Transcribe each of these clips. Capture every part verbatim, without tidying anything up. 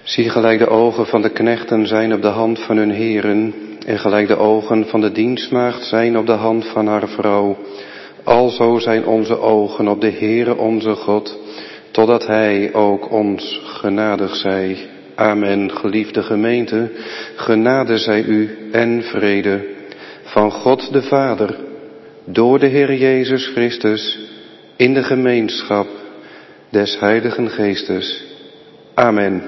Zie gelijk de ogen van de knechten zijn op de hand van hun heren, en gelijk de ogen van de dienstmaagd zijn op de hand van haar vrouw. Alzo zijn onze ogen op de Heere onze God, totdat Hij ook ons genadig zij. Amen. Geliefde gemeente, genade zij u en vrede van God de Vader, door de Heer Jezus Christus, in de gemeenschap des Heiligen Geestes. Amen.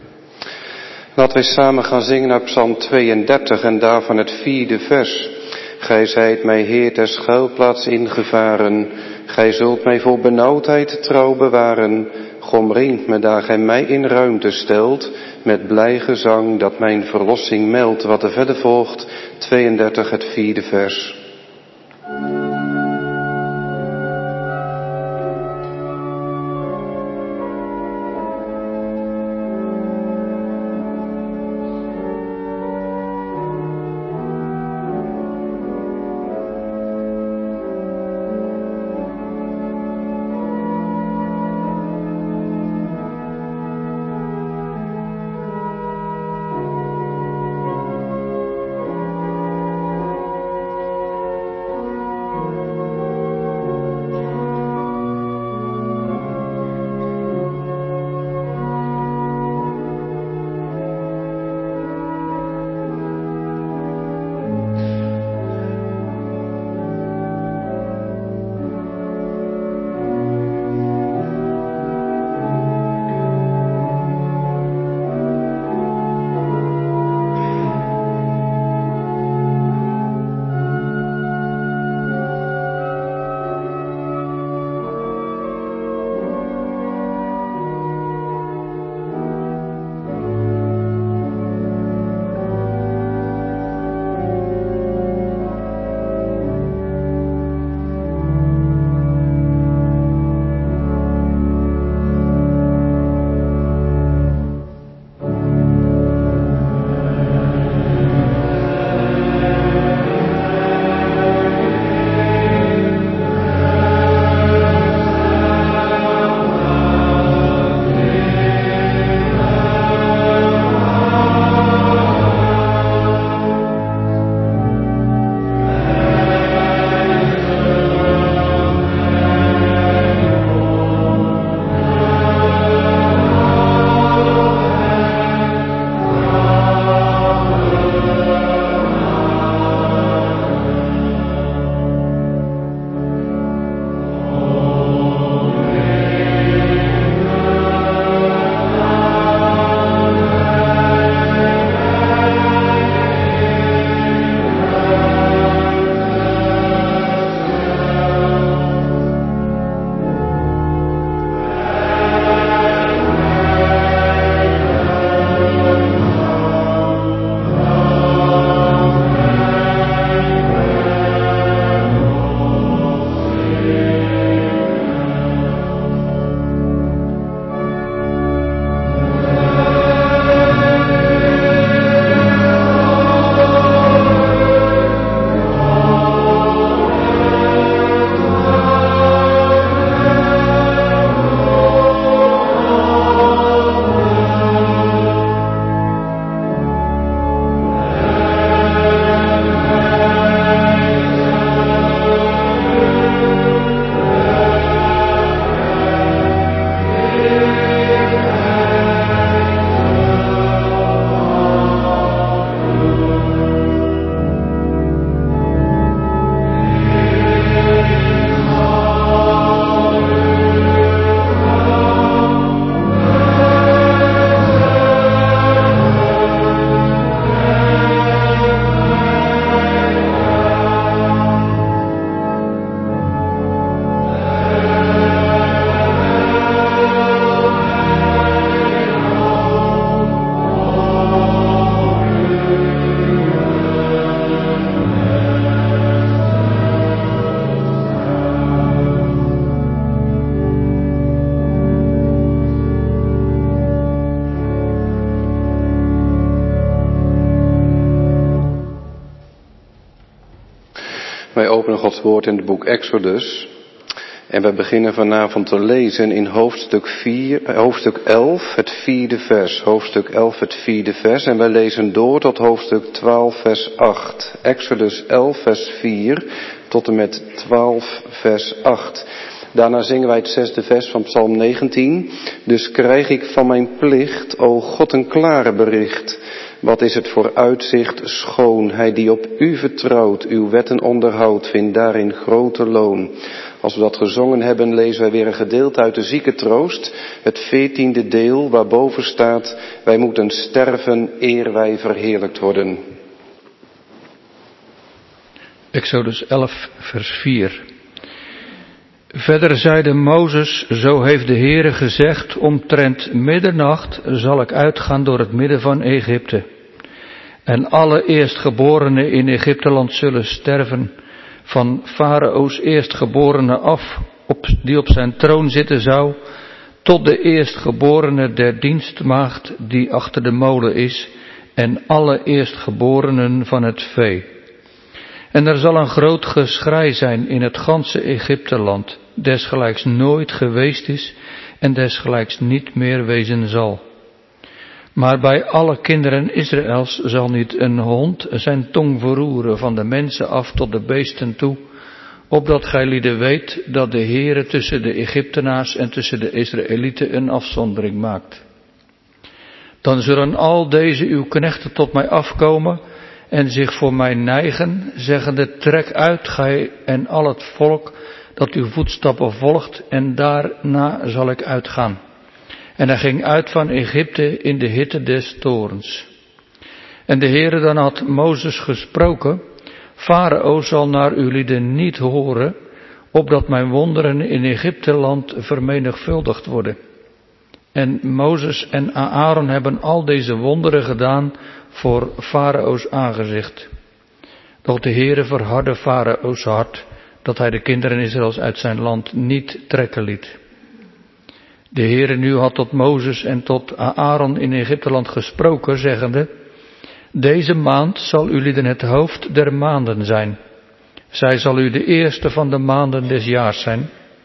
Laten wij samen gaan zingen naar Psalm tweeëndertig en daarvan het vierde vers. Gij zijt mij Heer ter schuilplaats ingevaren, gij zult mij voor benauwdheid trouw bewaren. Omringt me daar gij mij in ruimte stelt, met blij gezang dat mijn verlossing meldt. Wat er verder volgt, tweeëndertig het vierde vers. Wij openen Gods woord in het boek Exodus. En we beginnen vanavond te lezen in hoofdstuk, vier, hoofdstuk elf, het vierde vers. Hoofdstuk elf, het vierde vers. En wij lezen door tot hoofdstuk twaalf, vers acht. Exodus elf, vers vier tot en met twaalf, vers acht. Daarna zingen wij het zesde vers van Psalm negentien. Dus krijg ik van mijn plicht, o God, een klare bericht. Wat is het voor uitzicht schoon. Hij die op u vertrouwt, uw wetten onderhoudt, vindt daarin grote loon. Als we dat gezongen hebben, lezen wij weer een gedeelte uit de Ziekentroost. Het veertiende deel, waarboven staat, wij moeten sterven eer wij verheerlijkt worden. Exodus elf, vers vier. Verder zeide Mozes, zo heeft de Heere gezegd, omtrent middernacht zal ik uitgaan door het midden van Egypte. En alle eerstgeborenen in Egypteland zullen sterven, van Farao's eerstgeborene af, op, die op zijn troon zitten zou, tot de eerstgeborene der dienstmaagd die achter de molen is, en alle eerstgeborenen van het vee. En er zal een groot geschrei zijn in het ganse Egypteland, desgelijks nooit geweest is en desgelijks niet meer wezen zal. Maar bij alle kinderen Israëls zal niet een hond zijn tong verroeren van de mensen af tot de beesten toe, opdat gij lieden weet dat de Heere tussen de Egyptenaars en tussen de Israëlieten een afzondering maakt. Dan zullen al deze uw knechten tot mij afkomen en zich voor mij neigen, zeggende, trek uit, gij en al het volk dat uw voetstappen volgt, en daarna zal ik uitgaan. En hij ging uit van Egypte in de hitte des toorns. En de Heere dan had Mozes gesproken, Farao zal naar uw lieden niet horen, opdat mijn wonderen in Egypteland vermenigvuldigd worden. En Mozes en Aaron hebben al deze wonderen gedaan voor Farao's aangezicht. Doch de Heere verhardde Farao's hart, dat hij de kinderen Israëls uit zijn land niet trekken liet. De Heere nu had tot Mozes en tot Aaron in Egypteland gesproken, zeggende, deze maand zal uw lieden het hoofd der maanden zijn. Zij zal u de eerste van de maanden des jaars zijn.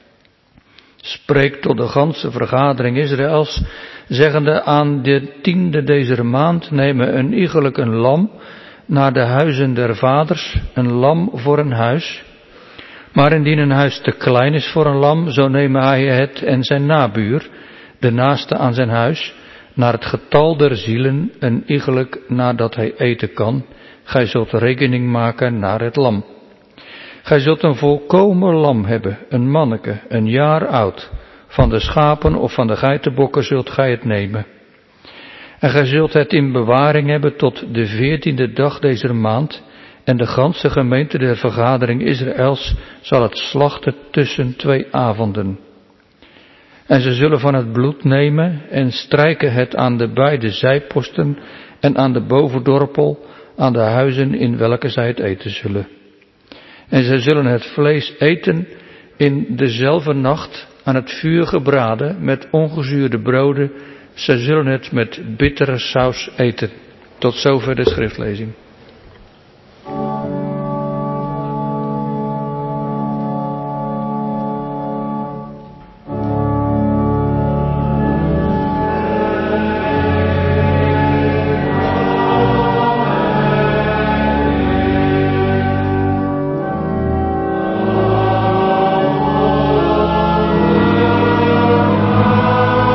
Spreek tot de ganse vergadering Israëls, zeggende, aan de tiende deze maand nemen een iegelijk een lam naar de huizen der vaders, een lam voor een huis. Maar indien een huis te klein is voor een lam, zo nemen hij het en zijn nabuur, de naaste aan zijn huis, naar het getal der zielen, een iegelijk nadat hij eten kan. Gij zult rekening maken naar het lam. Gij zult een volkomen lam hebben, een manneke, een jaar oud. Van de schapen of van de geitenbokken zult gij het nemen. En gij zult het in bewaring hebben tot de veertiende dag deze maand. En de ganse gemeente der vergadering Israëls zal het slachten tussen twee avonden. En ze zullen van het bloed nemen en strijken het aan de beide zijposten en aan de bovendorpel, aan de huizen in welke zij het eten zullen. En zij zullen het vlees eten in dezelfde nacht aan het vuur gebraden met ongezuurde broden. Zij zullen het met bittere saus eten. Tot zover de schriftlezing.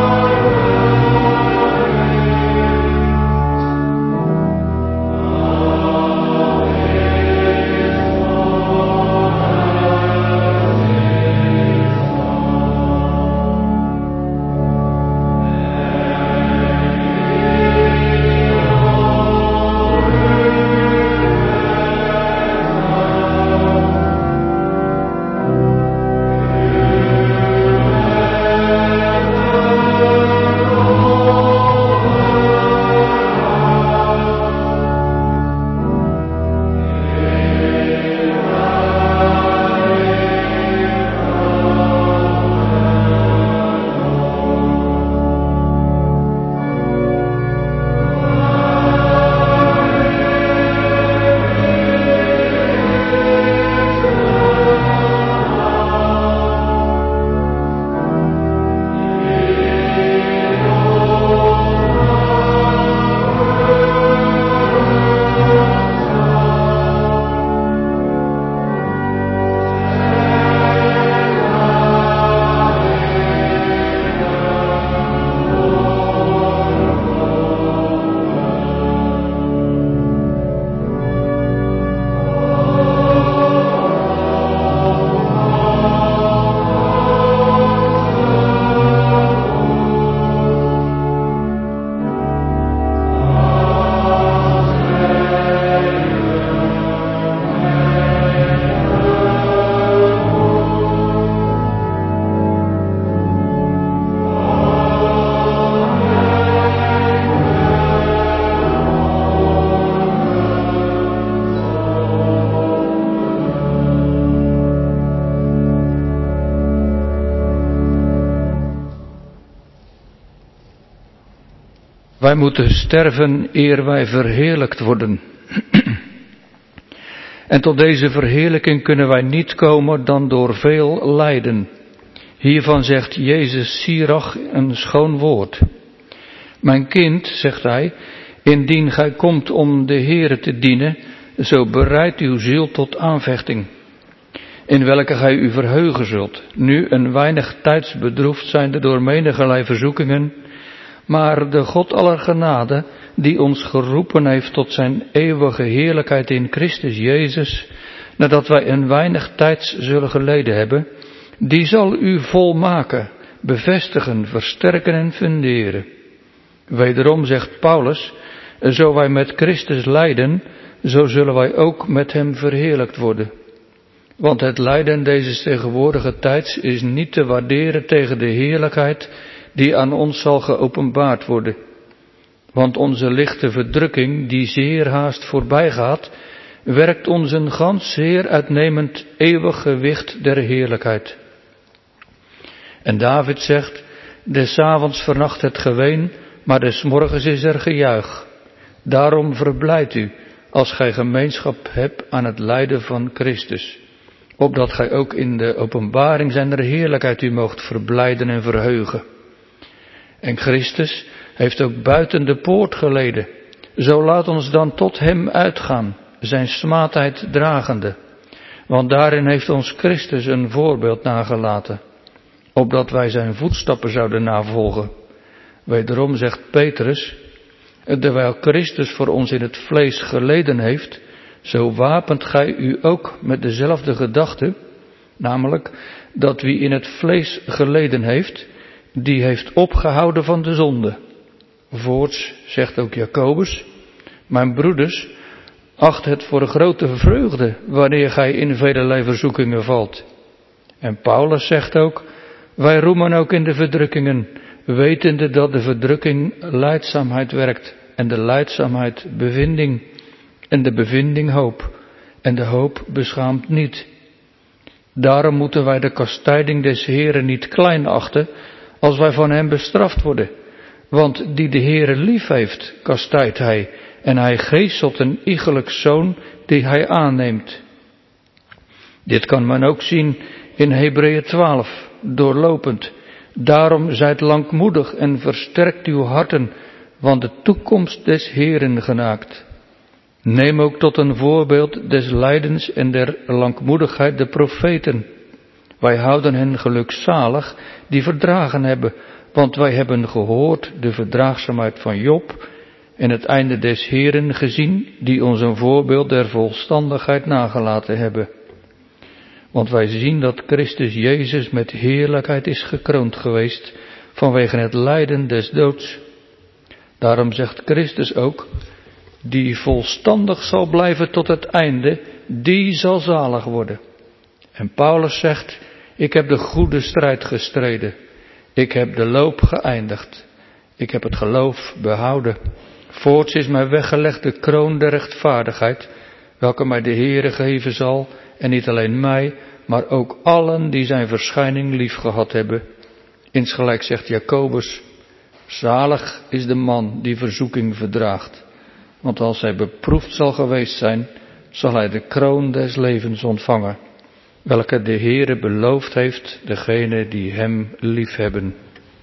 Oh Wij moeten sterven eer wij verheerlijkt worden. En tot deze verheerlijking kunnen wij niet komen dan door veel lijden. Hiervan zegt Jezus Sirach een schoon woord. Mijn kind, zegt hij, indien gij komt om de Heere te dienen, zo bereid uw ziel tot aanvechting, in welke gij u verheugen zult, nu een weinig tijds bedroefd zijnde door menigerlei verzoekingen, maar de God aller genade, die ons geroepen heeft tot zijn eeuwige heerlijkheid in Christus Jezus, nadat wij een weinig tijds zullen geleden hebben, die zal u volmaken, bevestigen, versterken en funderen. Wederom zegt Paulus, zo wij met Christus lijden, zo zullen wij ook met hem verheerlijkt worden. Want het lijden deze tegenwoordige tijds is niet te waarderen tegen de heerlijkheid die aan ons zal geopenbaard worden. Want onze lichte verdrukking, die zeer haast voorbij gaat, werkt ons een gans zeer uitnemend eeuwig gewicht der heerlijkheid. En David zegt, des avonds vernacht het geween, maar des morgens is er gejuich. Daarom verblijdt u, als gij gemeenschap hebt aan het lijden van Christus, opdat gij ook in de openbaring zijner heerlijkheid u moogt verblijden en verheugen. En Christus heeft ook buiten de poort geleden. Zo laat ons dan tot hem uitgaan, zijn smaadheid dragende. Want daarin heeft ons Christus een voorbeeld nagelaten, opdat wij zijn voetstappen zouden navolgen. Wederom zegt Petrus, terwijl Christus voor ons in het vlees geleden heeft, zo wapent gij u ook met dezelfde gedachte, namelijk dat wie in het vlees geleden heeft, die heeft opgehouden van de zonde. Voorts zegt ook Jacobus, mijn broeders, acht het voor een grote vreugde wanneer gij in velerlei verzoekingen valt. En Paulus zegt ook, wij roemen ook in de verdrukkingen, wetende dat de verdrukking lijdzaamheid werkt, en de lijdzaamheid bevinding, en de bevinding hoop, en de hoop beschaamt niet. Daarom moeten wij de kastijding des Heeren niet klein achten, als wij van hem bestraft worden. Want die de Heere lief heeft, kastijdt hij, en hij geeselt een iegelijk zoon die hij aanneemt. Dit kan men ook zien in Hebreeën twaalf, doorlopend. Daarom zijt langmoedig en versterkt uw harten, want de toekomst des Heeren genaakt. Neem ook tot een voorbeeld des lijdens en der langmoedigheid de profeten. Wij houden hen gelukzalig die verdragen hebben, want wij hebben gehoord de verdraagzaamheid van Job en het einde des Heeren gezien, die ons een voorbeeld der volstandigheid nagelaten hebben. Want wij zien dat Christus Jezus met heerlijkheid is gekroond geweest vanwege het lijden des doods. Daarom zegt Christus ook, die volstandig zal blijven tot het einde, die zal zalig worden. En Paulus zegt, ik heb de goede strijd gestreden. Ik heb de loop geëindigd. Ik heb het geloof behouden. Voorts is mij weggelegd de kroon der rechtvaardigheid, welke mij de Heere geven zal, en niet alleen mij, maar ook allen die zijn verschijning lief gehad hebben. Insgelijks zegt Jacobus, zalig is de man die verzoeking verdraagt, want als hij beproefd zal geweest zijn, zal hij de kroon des levens ontvangen, welke de Heere beloofd heeft degene die hem liefhebben.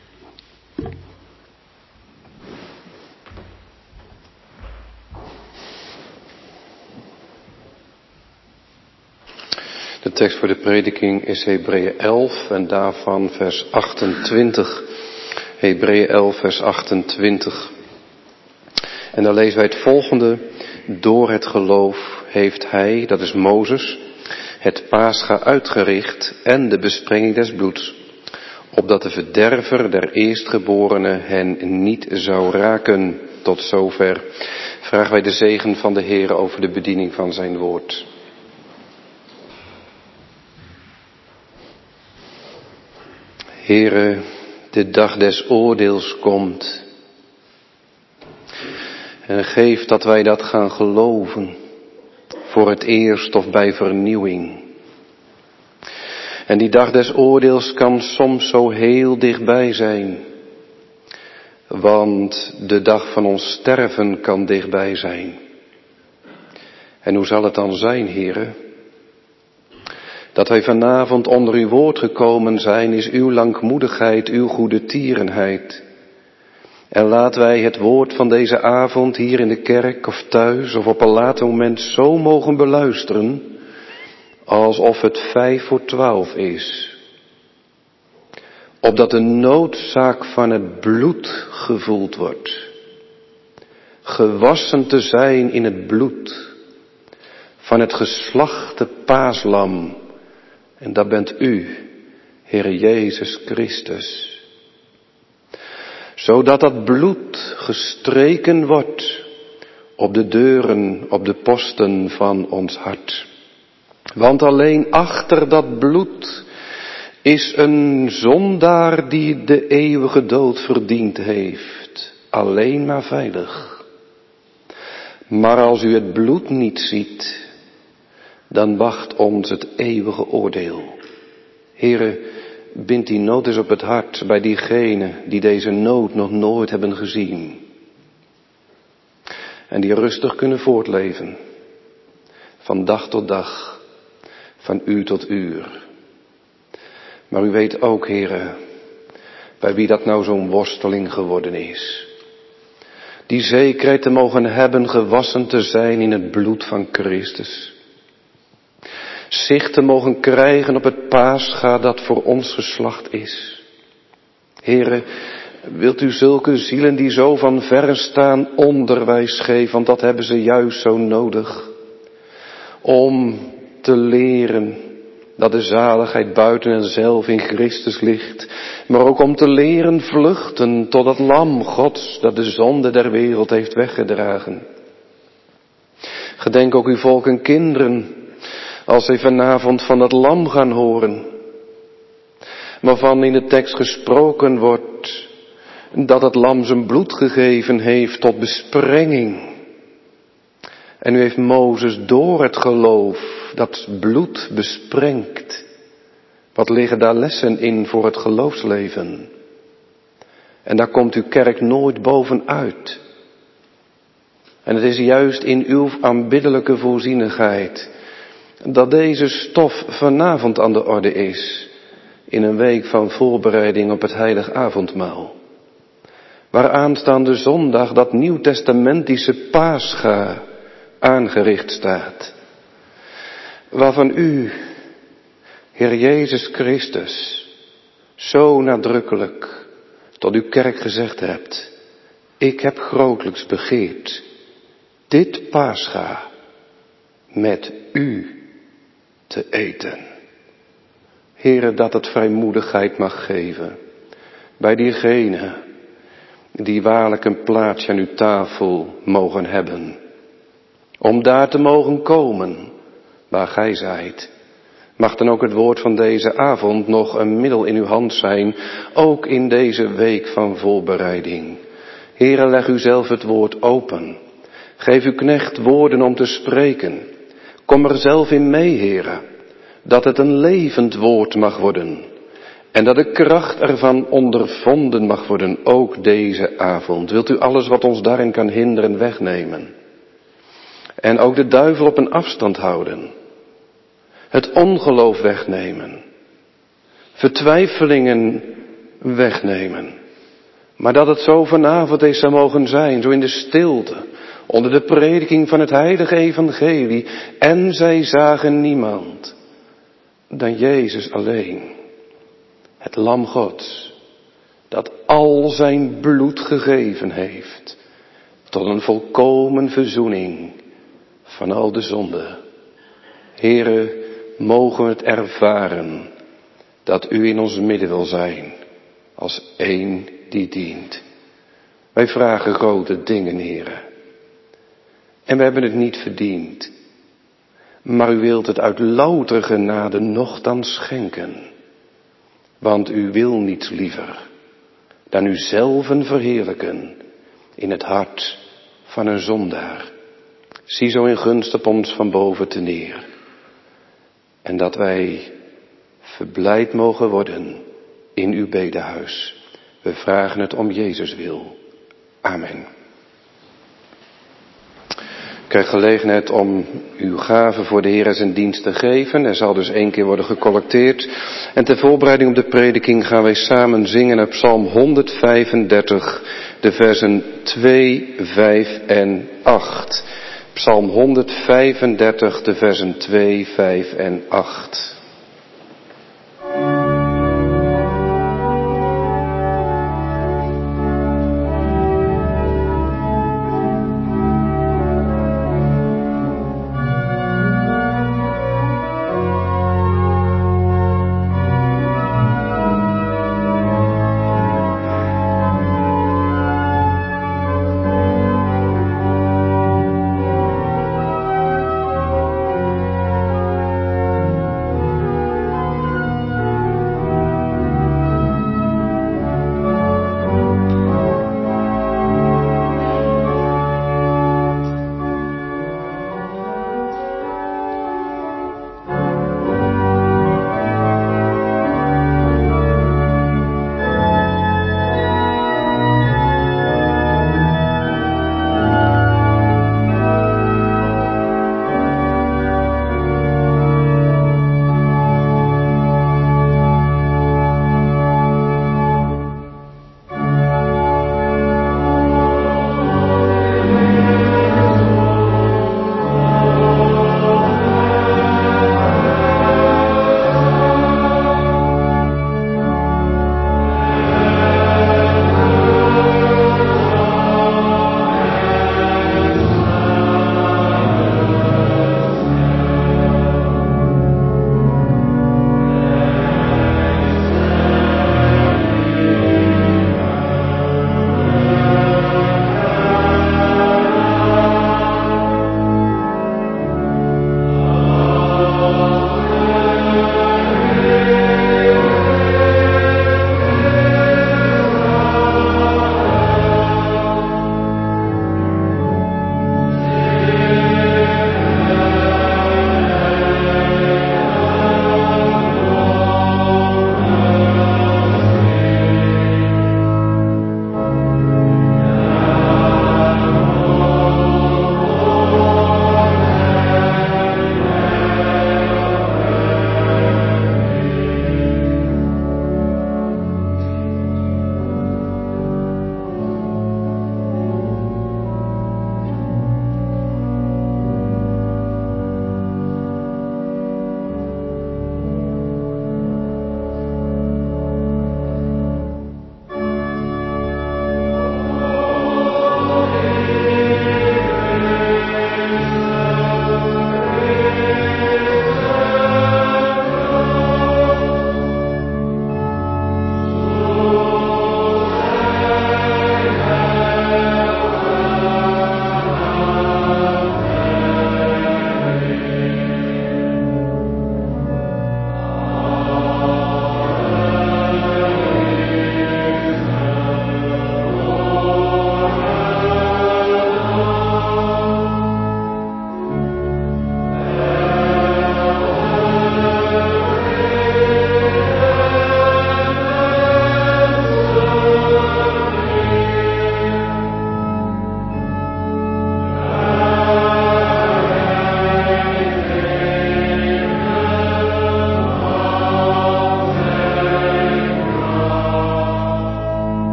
De tekst voor de prediking is Hebreeën elf en daarvan vers achtentwintig. Hebreeën elf vers achtentwintig. En dan lezen wij het volgende. Door het geloof heeft hij, dat is Mozes, het Pascha uitgericht en de besprenging des bloeds, opdat de verderver der eerstgeborenen hen niet zou raken. Tot zover vragen wij de zegen van de Heer over de bediening van zijn woord. Heere, de dag des oordeels komt. En geef dat wij dat gaan geloven, voor het eerst of bij vernieuwing. En die dag des oordeels kan soms zo heel dichtbij zijn. Want de dag van ons sterven kan dichtbij zijn. En hoe zal het dan zijn, heren? Dat wij vanavond onder uw woord gekomen zijn, is uw langmoedigheid, uw goede tierenheid. En laten wij het woord van deze avond hier in de kerk of thuis of op een later moment zo mogen beluisteren, alsof het vijf voor twaalf is. Opdat de noodzaak van het bloed gevoeld wordt. Gewassen te zijn in het bloed van het geslachte paaslam. En dat bent u, Heere Jezus Christus. Zodat dat bloed gestreken wordt op de deuren, op de posten van ons hart. Want alleen achter dat bloed is een zondaar die de eeuwige dood verdiend heeft. Alleen maar veilig. Maar als u het bloed niet ziet, dan wacht ons het eeuwige oordeel. Heere, bind die nood eens op het hart bij diegenen die deze nood nog nooit hebben gezien. En die rustig kunnen voortleven. Van dag tot dag. Van uur tot uur. Maar u weet ook, Heere, bij wie dat nou zo'n worsteling geworden is. Die zekerheid te mogen hebben gewassen te zijn in het bloed van Christus. Zicht te mogen krijgen op het paascha dat voor ons geslacht is. Heere, wilt u zulke zielen die zo van verre staan onderwijs geven, want dat hebben ze juist zo nodig. Om te leren dat de zaligheid buiten hen zelf in Christus ligt. Maar ook om te leren vluchten tot het lam Gods dat de zonde der wereld heeft weggedragen. Gedenk ook uw volk en kinderen, als zij vanavond van dat lam gaan horen. Waarvan in de tekst gesproken wordt dat het lam zijn bloed gegeven heeft tot besprenging. En u heeft Mozes door het geloof dat bloed besprengt. Wat liggen daar lessen in voor het geloofsleven? En daar komt uw kerk nooit bovenuit. En het is juist in uw aanbiddelijke voorzienigheid dat deze stof vanavond aan de orde is, in een week van voorbereiding op het heilig avondmaal. Waar aanstaande zondag dat nieuwtestamentische paascha aangericht staat. Waarvan u, Heer Jezus Christus, zo nadrukkelijk tot uw kerk gezegd hebt: ik heb grotelijks begeerd dit paascha met u te eten. Heere, dat het vrijmoedigheid mag geven bij diegenen die waarlijk een plaatsje aan uw tafel mogen hebben. Om daar te mogen komen waar gij zijt. Mag dan ook het woord van deze avond nog een middel in uw hand zijn, ook in deze week van voorbereiding. Heere, leg u zelf het woord open. Geef uw knecht woorden om te spreken. Kom er zelf in mee, Heere, dat het een levend woord mag worden. En dat de kracht ervan ondervonden mag worden, ook deze avond. Wilt u alles wat ons daarin kan hinderen wegnemen? En ook de duivel op een afstand houden. Het ongeloof wegnemen. Vertwijfelingen wegnemen. Maar dat het zo vanavond eens zou mogen zijn, zo in de stilte, onder de prediking van het heilige evangelie. En zij zagen niemand dan Jezus alleen. Het lam Gods, dat al zijn bloed gegeven heeft, tot een volkomen verzoening van al de zonde. Heere, mogen we het ervaren dat u in ons midden wil zijn, als één die dient. Wij vragen grote dingen, Heere. En we hebben het niet verdiend. Maar u wilt het uit louter genade nochtans schenken. Want u wil niets liever dan u zelven verheerlijken in het hart van een zondaar. Zie zo in gunst op ons van boven te neer. En dat wij verblijd mogen worden in uw bedehuis. We vragen het om Jezus wil. Amen. Ik krijg gelegenheid om uw gaven voor de Heer en zijn dienst te geven. Er zal dus één keer worden gecollecteerd. En ter voorbereiding op de prediking gaan wij samen zingen uit Psalm honderdvijfendertig, de versen twee, vijf en acht. Psalm honderdvijfendertig, de versen twee, vijf en acht. Thank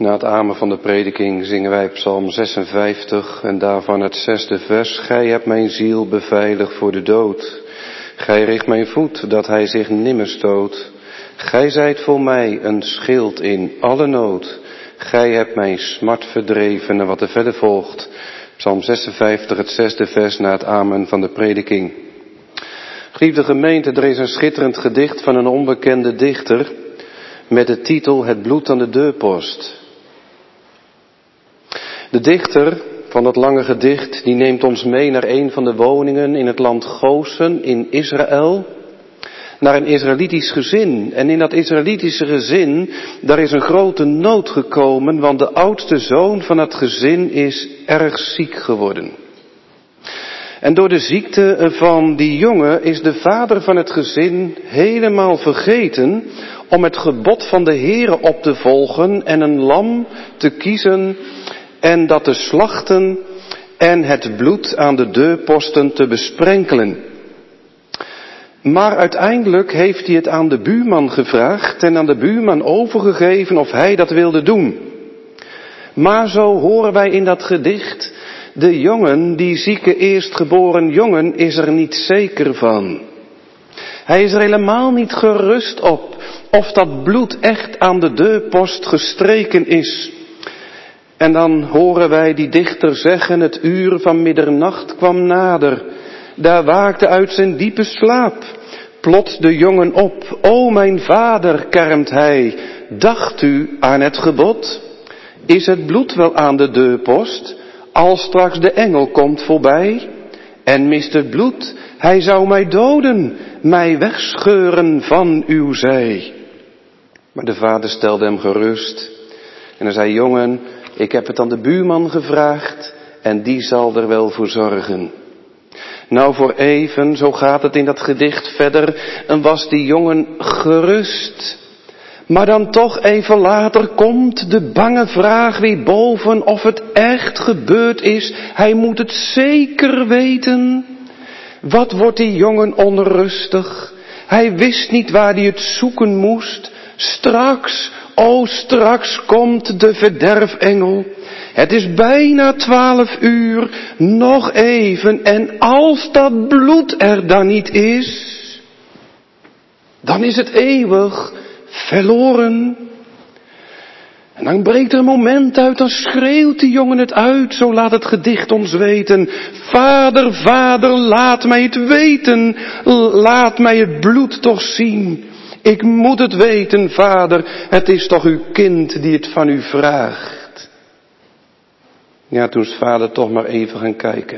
Na het amen van de prediking zingen wij Psalm zesenvijftig en daarvan het zesde vers. Gij hebt mijn ziel beveiligd voor de dood. Gij richt mijn voet dat hij zich nimmer stoot. Gij zijt voor mij een schild in alle nood. Gij hebt mijn smart verdreven. En wat er verder volgt. Psalm zesenvijftig, het zesde vers na het amen van de prediking. Geliefde gemeente, er is een schitterend gedicht van een onbekende dichter met de titel Het bloed aan de deurpost. De dichter van dat lange gedicht, die neemt ons mee naar een van de woningen in het land Gosen in Israël. Naar een Israëlitisch gezin. En in dat Israëlitische gezin, daar is een grote nood gekomen, want de oudste zoon van het gezin is erg ziek geworden. En door de ziekte van die jongen is de vader van het gezin helemaal vergeten om het gebod van de Heere op te volgen en een lam te kiezen en dat te slachten en het bloed aan de deurposten te besprenkelen. Maar uiteindelijk heeft hij het aan de buurman gevraagd en aan de buurman overgegeven of hij dat wilde doen. Maar zo horen wij in dat gedicht, de jongen, die zieke eerstgeboren jongen, is er niet zeker van. Hij is er helemaal niet gerust op of dat bloed echt aan de deurpost gestreken is. En dan horen wij die dichter zeggen, het uur van middernacht kwam nader. Daar waakte uit zijn diepe slaap. Plots de jongen op. O mijn vader, kermt hij, dacht u aan het gebod? Is het bloed wel aan de deurpost, als straks de engel komt voorbij? En mist het bloed, hij zou mij doden, mij wegscheuren van uw zij. Maar de vader stelde hem gerust. En hij zei, jongen, ik heb het aan de buurman gevraagd en die zal er wel voor zorgen. Nou voor even, zo gaat het in dat gedicht verder, en was die jongen gerust. Maar dan toch even later komt de bange vraag weer boven of het echt gebeurd is. Hij moet het zeker weten. Wat wordt die jongen onrustig? Hij wist niet waar hij het zoeken moest. Straks, o straks komt de verderfengel. Het is bijna twaalf uur, nog even, en als dat bloed er dan niet is, dan is het eeuwig verloren. En dan breekt er een moment uit, dan schreeuwt die jongen het uit, zo laat het gedicht ons weten. Vader, vader, laat mij het weten, laat mij het bloed toch zien. Ik moet het weten, vader, het is toch uw kind die het van u vraagt. Ja, toen is vader toch maar even gaan kijken.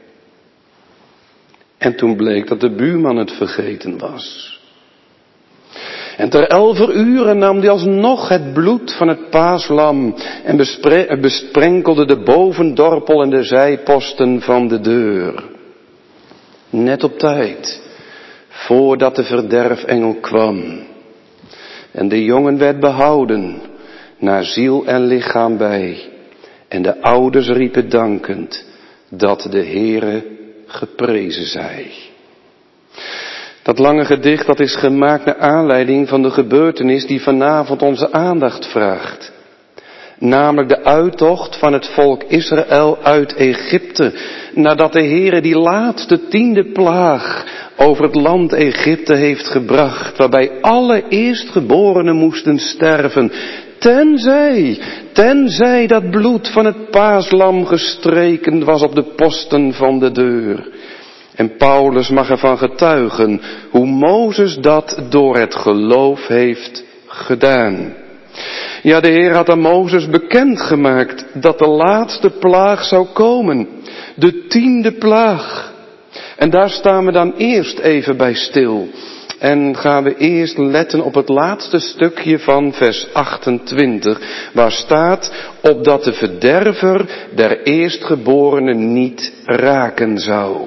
En toen bleek dat de buurman het vergeten was. En ter elfer uren nam hij alsnog het bloed van het paaslam en bespre- besprenkelde de bovendorpel en de zijposten van de deur. Net op tijd, voordat de verderfengel kwam. En de jongen werd behouden, naar ziel en lichaam bij. En de ouders riepen dankend, dat de Heere geprezen zij. Dat lange gedicht, dat is gemaakt naar aanleiding van de gebeurtenis die vanavond onze aandacht vraagt. Namelijk de uittocht van het volk Israël uit Egypte. Nadat de Heere die laatste tiende plaag over het land Egypte heeft gebracht. Waarbij alle eerstgeborenen moesten sterven. Tenzij, tenzij dat bloed van het paaslam gestreken was op de posten van de deur. En Paulus mag ervan getuigen hoe Mozes dat door het geloof heeft gedaan. Ja, de Heer had aan Mozes bekendgemaakt dat de laatste plaag zou komen. De tiende plaag. En daar staan we dan eerst even bij stil. En gaan we eerst letten op het laatste stukje van vers achtentwintig. Waar staat, opdat de verderver der eerstgeborenen niet raken zou.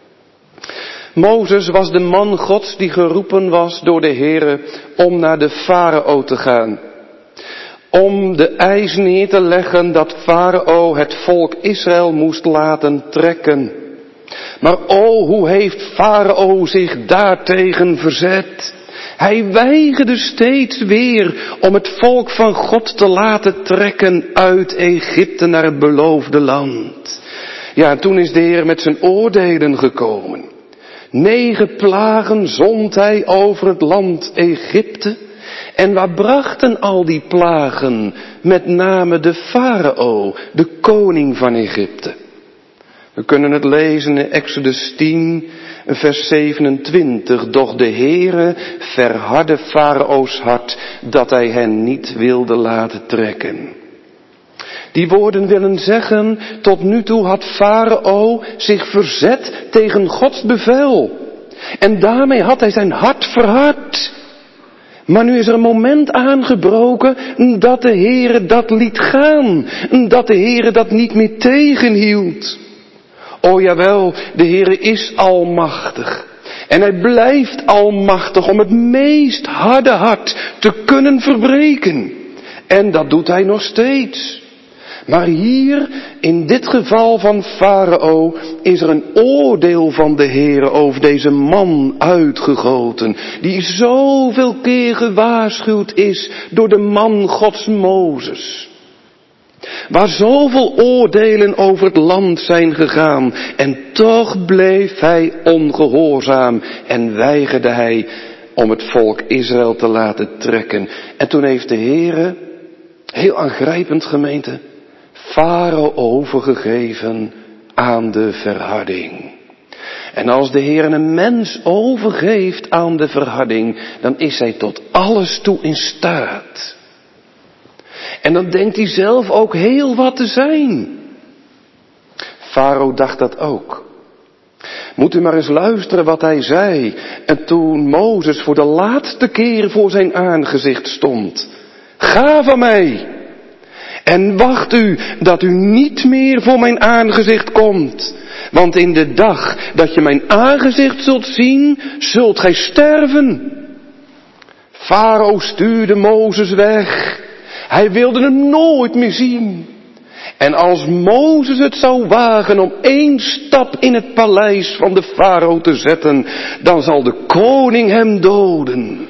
Mozes was de man Gods die geroepen was door de Heere om naar de farao te gaan. Om de eis neer te leggen dat farao het volk Israël moest laten trekken. Maar o, hoe heeft farao zich daartegen verzet. Hij weigerde steeds weer om het volk van God te laten trekken uit Egypte naar het beloofde land. Ja, en toen is de Heer met zijn oordelen gekomen. Negen plagen zond hij over het land Egypte. En waar brachten al die plagen? Met name de farao, de koning van Egypte. We kunnen het lezen in Exodus tien, vers zevenentwintig. Doch de Heere verhardde farao's hart, dat hij hen niet wilde laten trekken. Die woorden willen zeggen, tot nu toe had farao zich verzet tegen Gods bevel. En daarmee had hij zijn hart verhard. Maar nu is er een moment aangebroken dat de Heere dat liet gaan. Dat de Heere dat niet meer tegenhield. O jawel, de Heere is almachtig. En hij blijft almachtig om het meest harde hart te kunnen verbreken. En dat doet hij nog steeds. Maar hier, in dit geval van farao, is er een oordeel van de Heere over deze man uitgegoten. Die zoveel keer gewaarschuwd is door de man Gods Mozes. Waar zoveel oordelen over het land zijn gegaan. En toch bleef hij ongehoorzaam en weigerde hij om het volk Israël te laten trekken. En toen heeft de Heere, heel aangrijpend gemeente, farao overgegeven aan de verharding. En als de Heer een mens overgeeft aan de verharding, dan is hij tot alles toe in staat. En dan denkt hij zelf ook heel wat te zijn. Farao dacht dat ook. Moet u maar eens luisteren wat hij zei. En toen Mozes voor de laatste keer voor zijn aangezicht stond. Ga van mij. En wacht u dat u niet meer voor mijn aangezicht komt. Want in de dag dat je mijn aangezicht zult zien, zult gij sterven. Farao stuurde Mozes weg. Hij wilde hem nooit meer zien. En als Mozes het zou wagen om één stap in het paleis van de farao te zetten, dan zal de koning hem doden.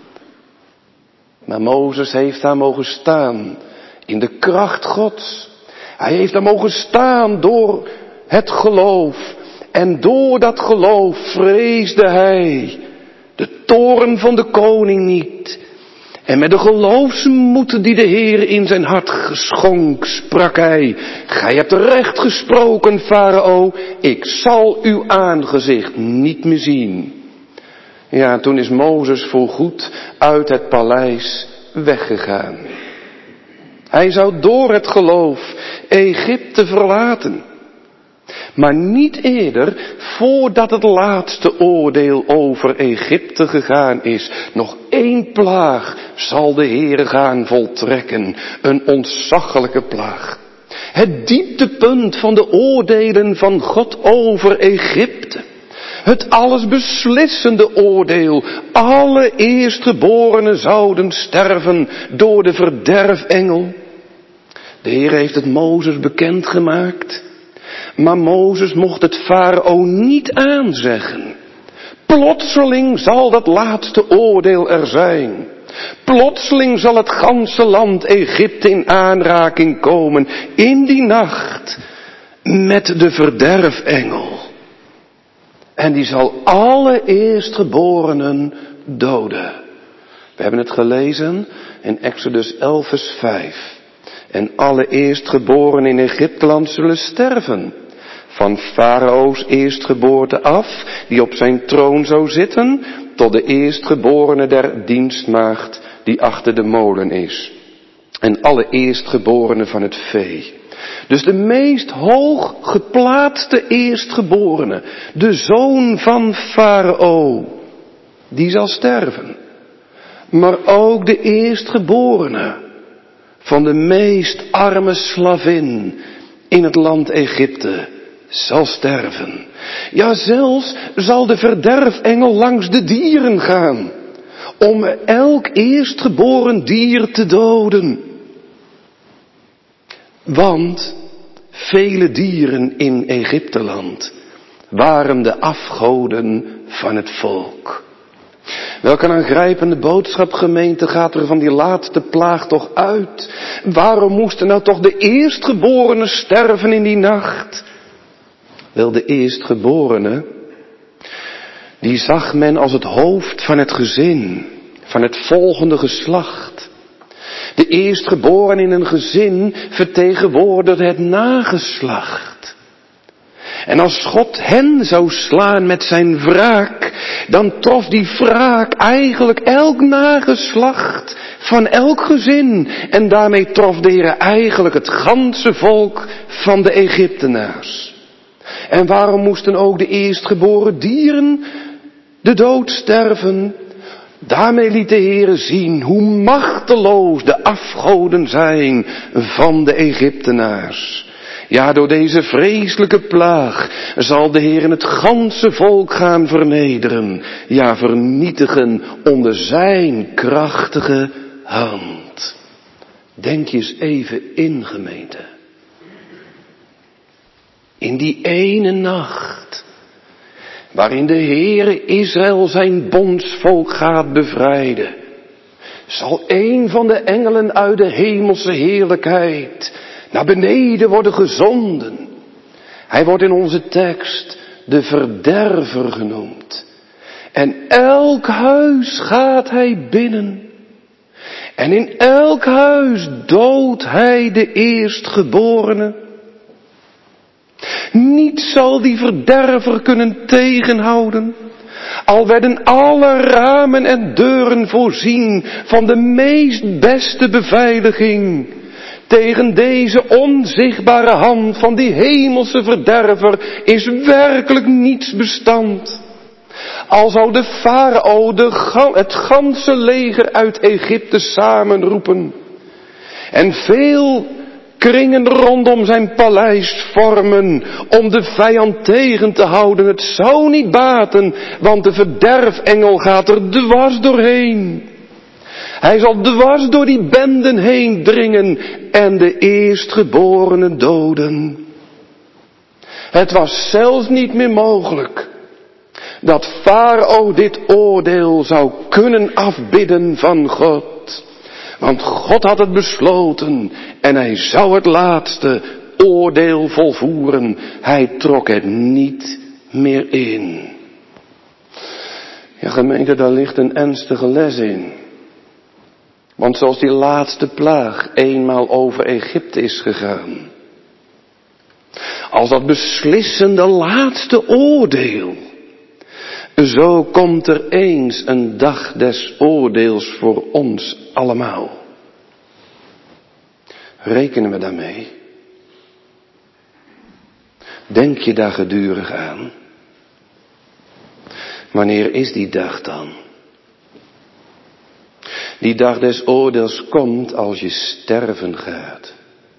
Maar Mozes heeft daar mogen staan in de kracht Gods. Hij heeft daar mogen staan door het geloof. En door dat geloof vreesde hij de toorn van de koning niet. En met de geloofsmoed die de Heer in zijn hart geschonk, sprak hij: gij hebt recht gesproken, farao, ik zal uw aangezicht niet meer zien. Ja, toen is Mozes voorgoed uit het paleis weggegaan. Hij zou door het geloof Egypte verlaten. Maar niet eerder, voordat het laatste oordeel over Egypte gegaan is. Nog één plaag zal de Heer gaan voltrekken. Een ontzaglijke plaag. Het dieptepunt van de oordelen van God over Egypte. Het allesbeslissende oordeel. Alle eerstgeborenen zouden sterven door de verderfengel. De Heer heeft het Mozes bekendgemaakt. Maar Mozes mocht het farao niet aanzeggen. Plotseling zal dat laatste oordeel er zijn. Plotseling zal het ganse land Egypte in aanraking komen in die nacht met de verderfengel. En die zal alle eerstgeborenen doden. We hebben het gelezen in Exodus elf vers vijf. En alle eerstgeborenen in Egypteland zullen sterven. Van Farao's eerstgeboorte af, die op zijn troon zou zitten, tot de eerstgeborene der dienstmaagd, die achter de molen is. En alle eerstgeborenen van het vee. Dus de meest hoog geplaatste eerstgeborene, de zoon van Farao, die zal sterven. Maar ook de eerstgeborene van de meest arme slavin in het land Egypte zal sterven. Ja, zelfs zal de verderfengel langs de dieren gaan, om elk eerstgeboren dier te doden. Want vele dieren in Egypteland waren de afgoden van het volk. Welke aangrijpende boodschap, gemeente, gaat er van die laatste plaag toch uit? Waarom moesten nou toch de eerstgeborenen sterven in die nacht? Wel, de eerstgeborene, die zag men als het hoofd van het gezin, van het volgende geslacht. De eerstgeboren in een gezin vertegenwoordigt het nageslacht. En als God hen zou slaan met zijn wraak, dan trof die wraak eigenlijk elk nageslacht van elk gezin. En daarmee trof de Heer eigenlijk het ganse volk van de Egyptenaars. En waarom moesten ook de eerstgeboren dieren de dood sterven? Daarmee liet de Heer zien hoe machteloos de afgoden zijn van de Egyptenaars. Ja, door deze vreselijke plaag zal de Heer het ganse volk gaan vernederen. Ja, vernietigen onder zijn krachtige hand. Denk je eens even in, gemeente. In die ene nacht, waarin de Heere Israël zijn bondsvolk gaat bevrijden, zal een van de engelen uit de hemelse heerlijkheid naar beneden worden gezonden. Hij wordt in onze tekst de verderver genoemd. En elk huis gaat hij binnen. En in elk huis doodt hij de eerstgeborene. Niet zal die verderver kunnen tegenhouden. Al werden alle ramen en deuren voorzien van de meest beste beveiliging. Tegen deze onzichtbare hand van die hemelse verderver is werkelijk niets bestand. Al zou de farao de, het ganse leger uit Egypte samenroepen en veel kringen rondom zijn paleis vormen om de vijand tegen te houden, het zou niet baten, want de verderfengel gaat er dwars doorheen. Hij zal dwars door die benden heen dringen en de eerstgeborenen doden. Het was zelfs niet meer mogelijk dat farao dit oordeel zou kunnen afbidden van God. Want God had het besloten en hij zou het laatste oordeel volvoeren. Hij trok het niet meer in. Ja, gemeente, daar ligt een ernstige les in. Want zoals die laatste plaag eenmaal over Egypte is gegaan, als dat beslissende laatste oordeel, zo komt er eens een dag des oordeels voor ons allemaal. Rekenen we daarmee? Denk je daar gedurig aan? Wanneer is die dag dan? Die dag des oordeels komt als je sterven gaat.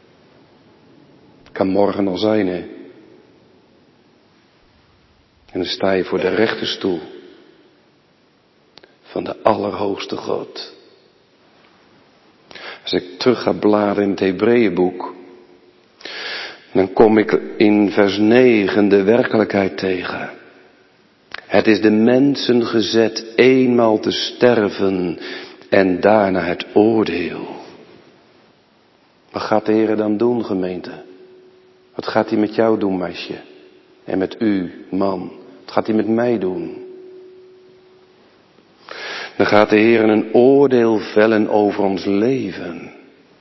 Kan morgen al zijn, hè? En dan sta je voor de rechterstoel van de Allerhoogste God. Als ik terug ga bladeren in het Hebreeënboek, dan kom ik in vers negen de werkelijkheid tegen. Het is de mensen gezet eenmaal te sterven en daarna het oordeel. Wat gaat de Heer dan doen, gemeente? Wat gaat hij met jou doen, meisje? En met u, man? Wat gaat hij met mij doen? Dan gaat de Heer een oordeel vellen over ons leven.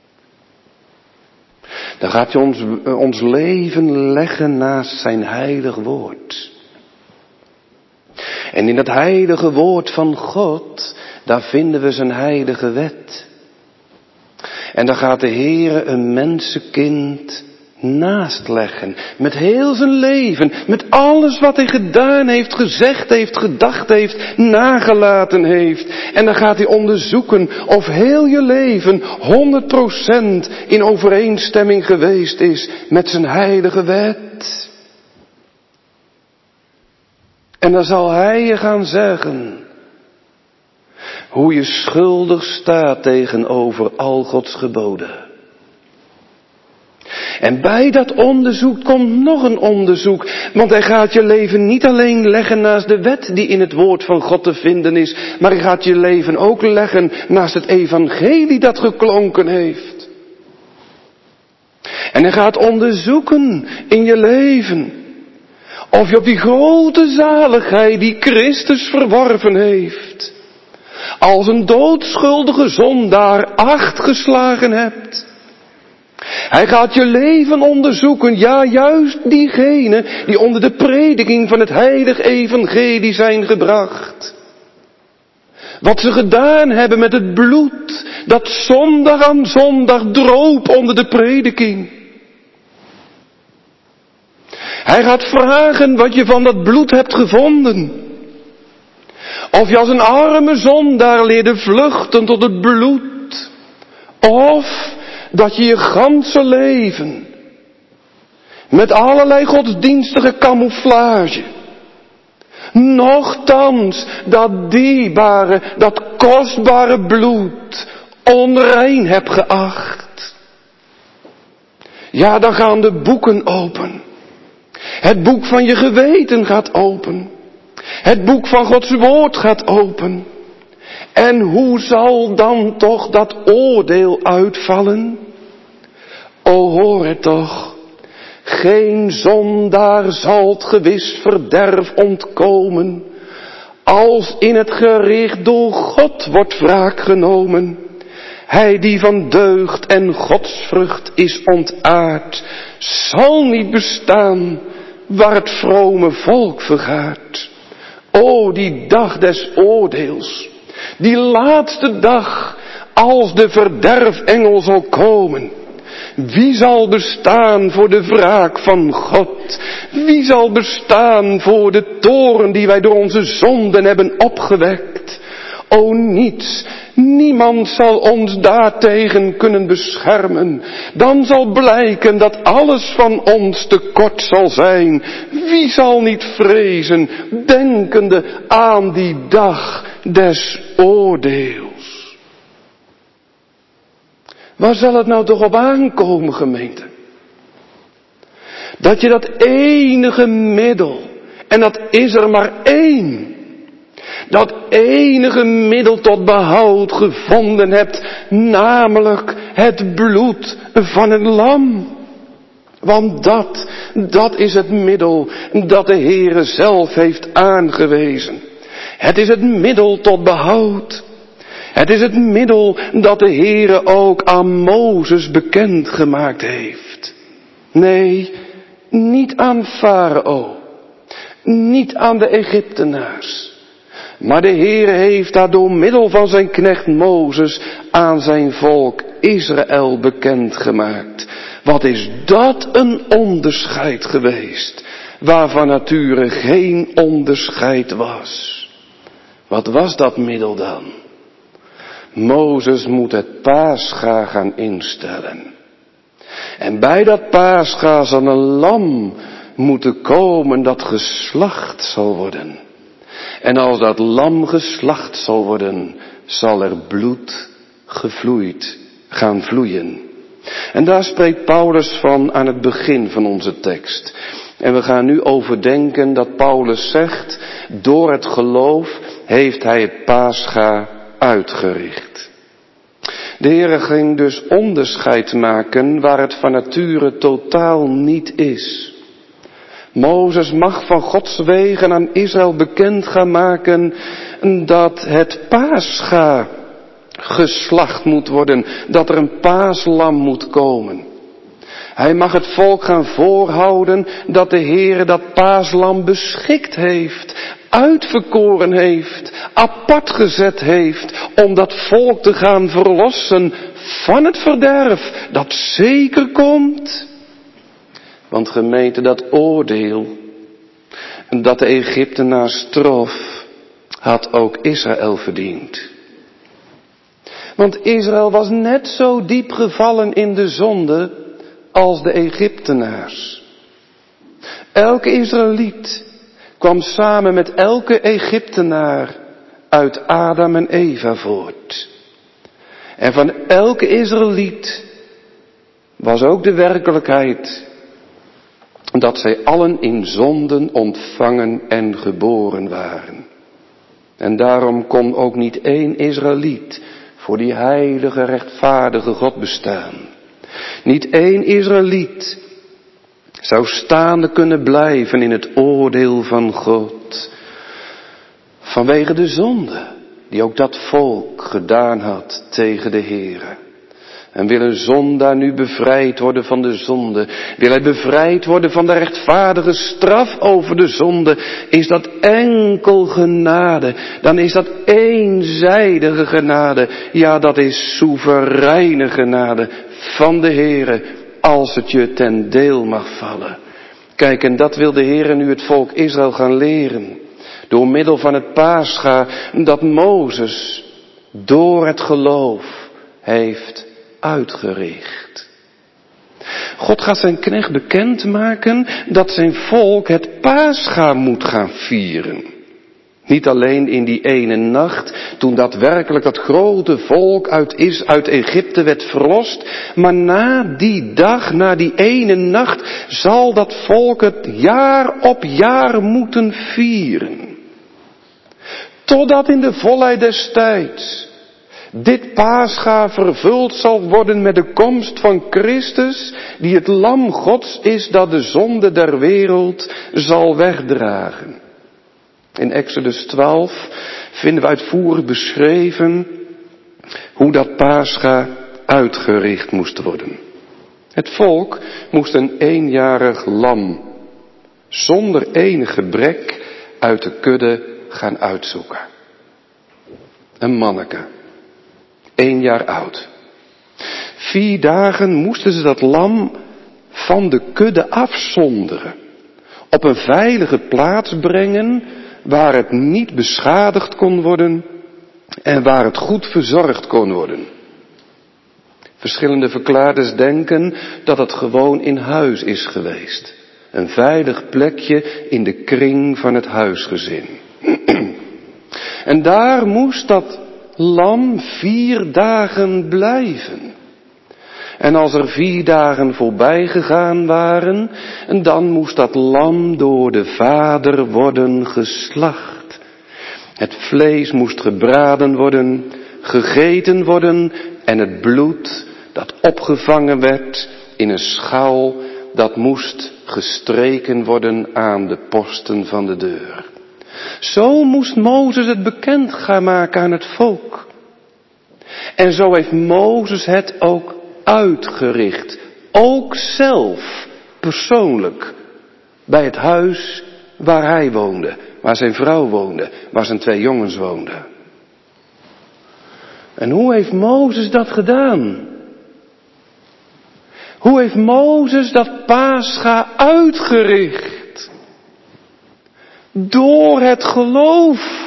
Dan gaat hij ons, ons leven leggen naast zijn heilig woord. En in dat heilige woord van God, daar vinden we zijn heilige wet. En dan gaat de Heer een mensenkind naast leggen. Met heel zijn leven. Met alles wat hij gedaan heeft, gezegd heeft, gedacht heeft, nagelaten heeft. En dan gaat hij onderzoeken of heel je leven honderd procent in overeenstemming geweest is met zijn heilige wet. En dan zal hij je gaan zeggen hoe je schuldig staat tegenover al Gods geboden. En bij dat onderzoek komt nog een onderzoek. Want hij gaat je leven niet alleen leggen naast de wet die in het woord van God te vinden is. Maar hij gaat je leven ook leggen naast het evangelie dat geklonken heeft. En hij gaat onderzoeken in je leven. Of je op die grote zaligheid die Christus verworven heeft. Als een doodschuldige zondaar acht geslagen hebt. Hij gaat je leven onderzoeken, ja juist diegenen die onder de prediking van het heilig evangelie zijn gebracht. Wat ze gedaan hebben met het bloed dat zondag aan zondag droop onder de prediking. Hij gaat vragen wat je van dat bloed hebt gevonden. Of je als een arme zondaar leerde vluchten tot het bloed. Of dat je je ganse leven met allerlei godsdienstige camouflage nochtans dat dierbare, dat kostbare bloed onrein hebt geacht. Ja, dan gaan de boeken open. Het boek van je geweten gaat open. Het boek van Gods woord gaat open. En hoe zal dan toch dat oordeel uitvallen? O hoor het toch, geen zondaar zal het gewis verderf ontkomen, als in het gericht door God wordt wraak genomen. Hij die van deugd en godsvrucht is ontaard, zal niet bestaan waar het vrome volk vergaat. O die dag des oordeels, die laatste dag, als de verderfengel zal komen. Wie zal bestaan voor de wraak van God? Wie zal bestaan voor de toorn die wij door onze zonden hebben opgewekt? O niets, niemand zal ons daartegen kunnen beschermen. Dan zal blijken dat alles van ons tekort zal zijn. Wie zal niet vrezen, denkende aan die dag des oordeels? Waar zal het nou toch op aankomen, gemeente? Dat je dat enige middel, en dat is er maar één, dat enige middel tot behoud gevonden hebt, namelijk het bloed van het lam. Want dat, dat is het middel dat de Heere zelf heeft aangewezen. Het is het middel tot behoud. Het is het middel dat de Heere ook aan Mozes bekendgemaakt heeft. Nee, niet aan Farao, niet aan de Egyptenaars. Maar de Heere heeft daar door middel van zijn knecht Mozes aan zijn volk Israël bekendgemaakt. Wat is dat een onderscheid geweest, waarvan nature geen onderscheid was. Wat was dat middel dan? Mozes moet het Pascha gaan instellen. En bij dat Pascha zal een lam moeten komen dat geslacht zal worden. En als dat lam geslacht zal worden, zal er bloed gevloeid gaan vloeien. En daar spreekt Paulus van aan het begin van onze tekst. En we gaan nu overdenken dat Paulus zegt, door het geloof heeft hij het Pascha uitgericht. De Heere ging dus onderscheid maken waar het van nature totaal niet is. Mozes mag van Gods wegen aan Israël bekend gaan maken dat het Pascha geslacht moet worden, dat er een paaslam moet komen. Hij mag het volk gaan voorhouden dat de Heere dat paaslam beschikt heeft, uitverkoren heeft, apart gezet heeft, om dat volk te gaan verlossen van het verderf dat zeker komt. Want gemeente, dat oordeel dat de Egyptenaars trof, had ook Israël verdiend. Want Israël was net zo diep gevallen in de zonde als de Egyptenaars. Elke Israëliet kwam samen met elke Egyptenaar uit Adam en Eva voort. En van elke Israëliet was ook de werkelijkheid dat zij allen in zonden ontvangen en geboren waren. En daarom kon ook niet één Israëliet voor die heilige, rechtvaardige God bestaan. Niet één Israëliet zou staande kunnen blijven in het oordeel van God. Vanwege de zonde die ook dat volk gedaan had tegen de Heere. En wil een zondaar nu bevrijd worden van de zonde, wil hij bevrijd worden van de rechtvaardige straf over de zonde, is dat enkel genade. Dan is dat eenzijdige genade. Ja, dat is soevereine genade van de Heere, als het je ten deel mag vallen. Kijk, en dat wil de Heere nu het volk Israël gaan leren. Door middel van het Pascha dat Mozes door het geloof heeft uitgericht. God gaat zijn knecht bekendmaken dat zijn volk het Pascha moet gaan vieren. Niet alleen in die ene nacht, toen daadwerkelijk dat grote volk uit, is, uit Egypte werd verlost, maar na die dag, na die ene nacht, zal dat volk het jaar op jaar moeten vieren. Totdat in de volheid des tijds dit Pascha vervuld zal worden met de komst van Christus, die het lam Gods is dat de zonde der wereld zal wegdragen. In Exodus twaalf vinden we uitvoerig beschreven hoe dat Pascha uitgericht moest worden. Het volk moest een eenjarig lam, zonder enig gebrek, uit de kudde gaan uitzoeken. Een manneke. Eén jaar oud. Vier dagen moesten ze dat lam van de kudde afzonderen. Op een veilige plaats brengen waar het niet beschadigd kon worden en waar het goed verzorgd kon worden. Verschillende verklaarders denken dat het gewoon in huis is geweest. Een veilig plekje in de kring van het huisgezin. En daar moest dat lam vier dagen blijven. En als er vier dagen voorbij gegaan waren, dan moest dat lam door de vader worden geslacht. Het vlees moest gebraden worden, gegeten worden en het bloed dat opgevangen werd in een schaal, dat moest gestreken worden aan de posten van de deur. Zo moest Mozes het bekend gaan maken aan het volk. En zo heeft Mozes het ook uitgericht. Ook zelf, persoonlijk, bij het huis waar hij woonde, waar zijn vrouw woonde, waar zijn twee jongens woonden. En hoe heeft Mozes dat gedaan? Hoe heeft Mozes dat Pascha uitgericht? Door het geloof.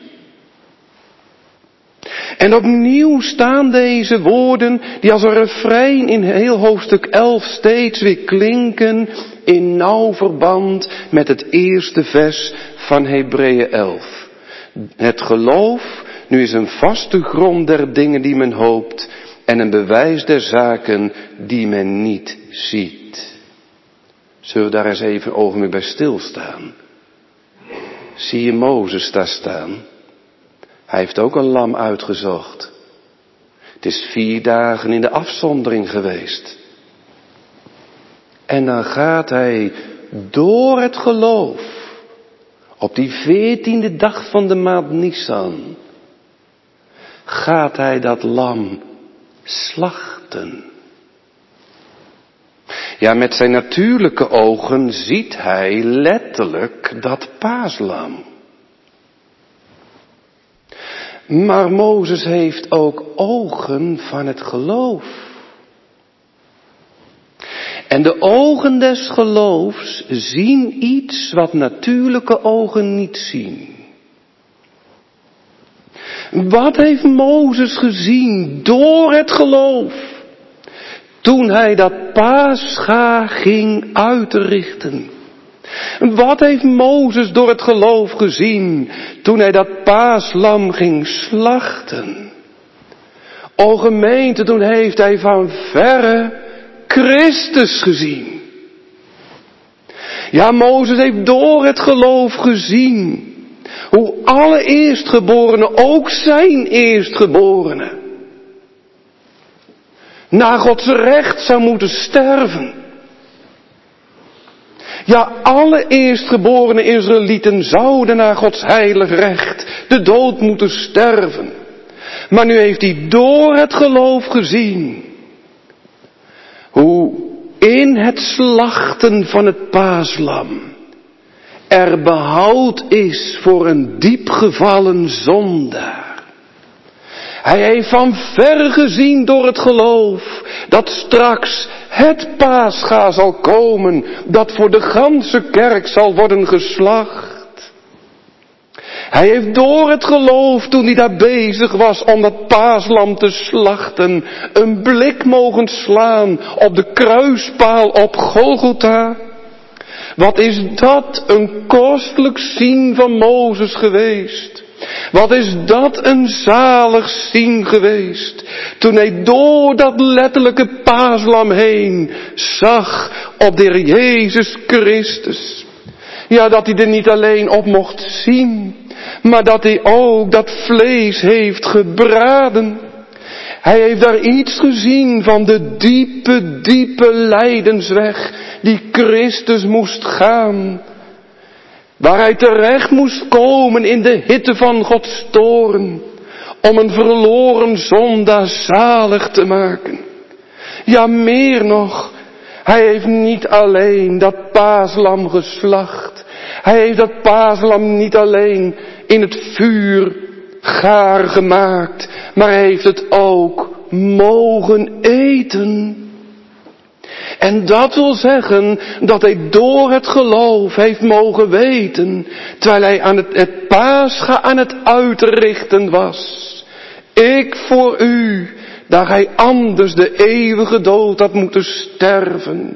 En opnieuw staan deze woorden, die als een refrein in heel hoofdstuk elf steeds weer klinken, in nauw verband met het eerste vers van Hebreeën elf. Het geloof, nu is een vaste grond der dingen die men hoopt en een bewijs der zaken die men niet ziet. Zullen we daar eens even een ogenblik bij stilstaan? Zie je Mozes daar staan? Hij heeft ook een lam uitgezocht. Het is vier dagen in de afzondering geweest. En dan gaat hij door het geloof op die veertiende dag van de maand Nisan, gaat hij dat lam slachten. Ja, met zijn natuurlijke ogen ziet hij letterlijk dat paaslam. Maar Mozes heeft ook ogen van het geloof. En de ogen des geloofs zien iets wat natuurlijke ogen niet zien. Wat heeft Mozes gezien door het geloof, toen hij dat Pascha ging uitrichten? Wat heeft Mozes door het geloof gezien, toen hij dat paaslam ging slachten? O gemeente, toen heeft hij van verre Christus gezien. Ja, Mozes heeft door het geloof gezien hoe alle eerstgeborenen, ook zijn eerstgeborenen, naar Gods recht zou moeten sterven. Ja, alle eerstgeborene Israëlieten zouden naar Gods heilig recht de dood moeten sterven. Maar nu heeft hij door het geloof gezien hoe in het slachten van het paaslam er behoud is voor een diepgevallen zondaar. Hij heeft van ver gezien door het geloof dat straks het paascha zal komen, dat voor de ganse kerk zal worden geslacht. Hij heeft door het geloof, toen hij daar bezig was om dat paaslam te slachten, een blik mogen slaan op de kruispaal op Golgotha. Wat is dat een kostelijk zien van Mozes geweest. Wat is dat een zalig zien geweest. Toen hij door dat letterlijke paaslam heen zag op de Heer Jezus Christus. Ja, dat hij er niet alleen op mocht zien, maar dat hij ook dat vlees heeft gebraden. Hij heeft daar iets gezien van de diepe, diepe lijdensweg die Christus moest gaan. Waar hij terecht moest komen in de hitte van Gods toorn. Om een verloren zondaar zalig te maken. Ja, meer nog. Hij heeft niet alleen dat paaslam geslacht. Hij heeft dat paaslam niet alleen in het vuur gaar gemaakt. Maar hij heeft het ook mogen eten. En dat wil zeggen dat hij door het geloof heeft mogen weten, terwijl hij aan het, het paascha aan het uitrichten was. Ik voor u, dat hij anders de eeuwige dood had moeten sterven.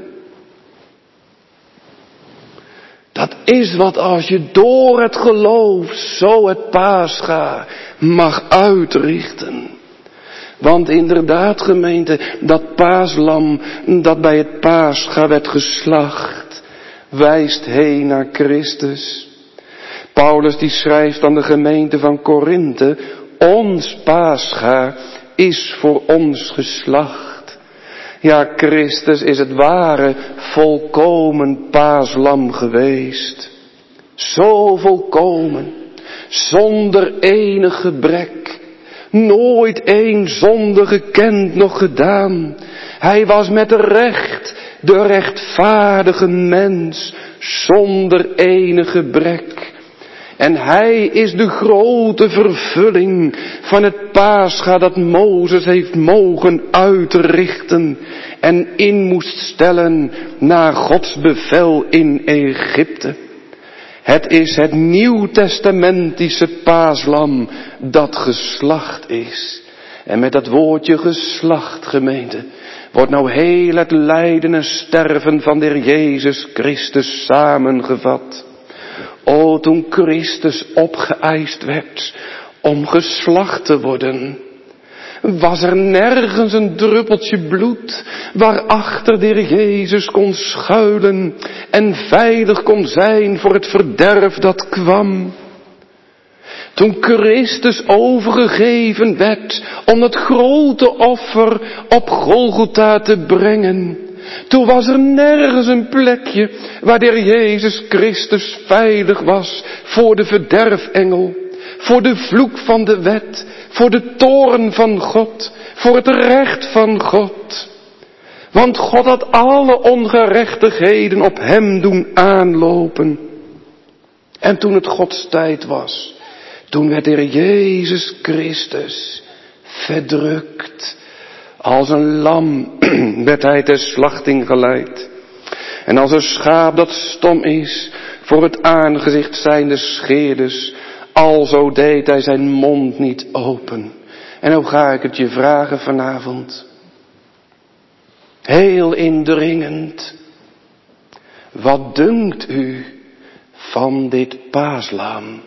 Dat is wat als je door het geloof zo het paascha mag uitrichten. Want inderdaad, gemeente, dat paaslam dat bij het paascha werd geslacht, wijst heen naar Christus. Paulus die schrijft aan de gemeente van Korinthe, ons paascha is voor ons geslacht. Ja, Christus is het ware volkomen paaslam geweest. Zo volkomen, zonder enig gebrek. Nooit één zonde gekend nog gedaan. Hij was met recht de rechtvaardige mens, zonder enig gebrek. En hij is de grote vervulling van het paascha dat Mozes heeft mogen uitrichten en in moest stellen naar Gods bevel in Egypte. Het is het nieuwtestamentische paaslam dat geslacht is. En met dat woordje geslacht, gemeente, wordt nou heel het lijden en sterven van de Heer Jezus Christus samengevat. O, toen Christus opgeëist werd om geslacht te worden, was er nergens een druppeltje bloed waarachter de Heer Jezus kon schuilen en veilig kon zijn voor het verderf dat kwam. Toen Christus overgegeven werd om het grote offer op Golgotha te brengen, toen was er nergens een plekje waar de Heer Jezus Christus veilig was voor de verderfengel, voor de vloek van de wet, voor de toorn van God, voor het recht van God. Want God had alle ongerechtigheden op hem doen aanlopen. En toen het Gods tijd was, toen werd de Heer Jezus Christus verdrukt. Als een lam werd hij ter slachting geleid. En als een schaap dat stom is, voor het aangezicht zijnde scheerders, alzo deed hij zijn mond niet open. En hoe ga ik het je vragen vanavond? Heel indringend. Wat dunkt u van dit paaslam?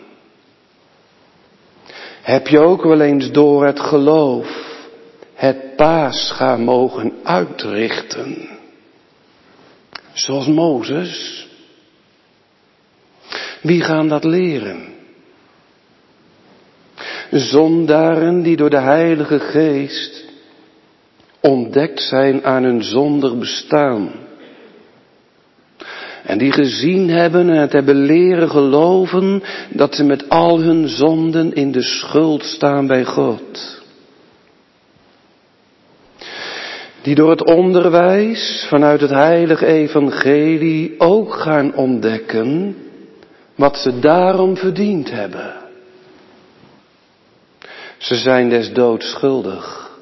Heb je ook wel eens door het geloof het paascha mogen uitrichten? Zoals Mozes. Wie gaan dat leren? Zondaren die door de Heilige Geest ontdekt zijn aan hun zondig bestaan. En die gezien hebben en het hebben leren geloven dat ze met al hun zonden in de schuld staan bij God. Die door het onderwijs vanuit het heilige evangelie ook gaan ontdekken wat ze daarom verdiend hebben. Ze zijn des doods schuldig.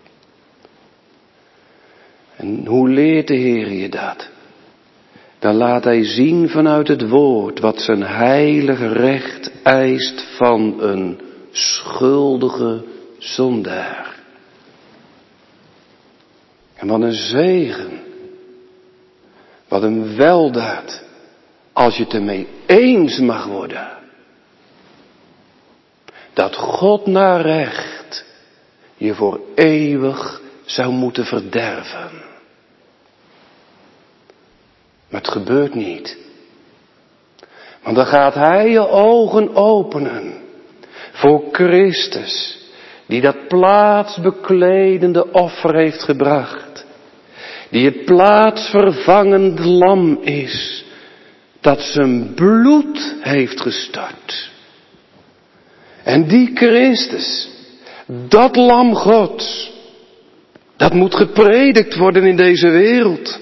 En hoe leert de Heer je dat? Dan laat hij zien vanuit het woord wat zijn heilig recht eist van een schuldige zondaar. En wat een zegen, wat een weldaad, als je het ermee eens mag worden. Dat God naar recht je voor eeuwig zou moeten verderven. Maar het gebeurt niet. Want dan gaat hij je ogen openen voor Christus, die dat plaatsbekledende offer heeft gebracht. Die het plaatsvervangend lam is, dat zijn bloed heeft gestort. En die Christus, dat lam Gods, dat moet gepredikt worden in deze wereld.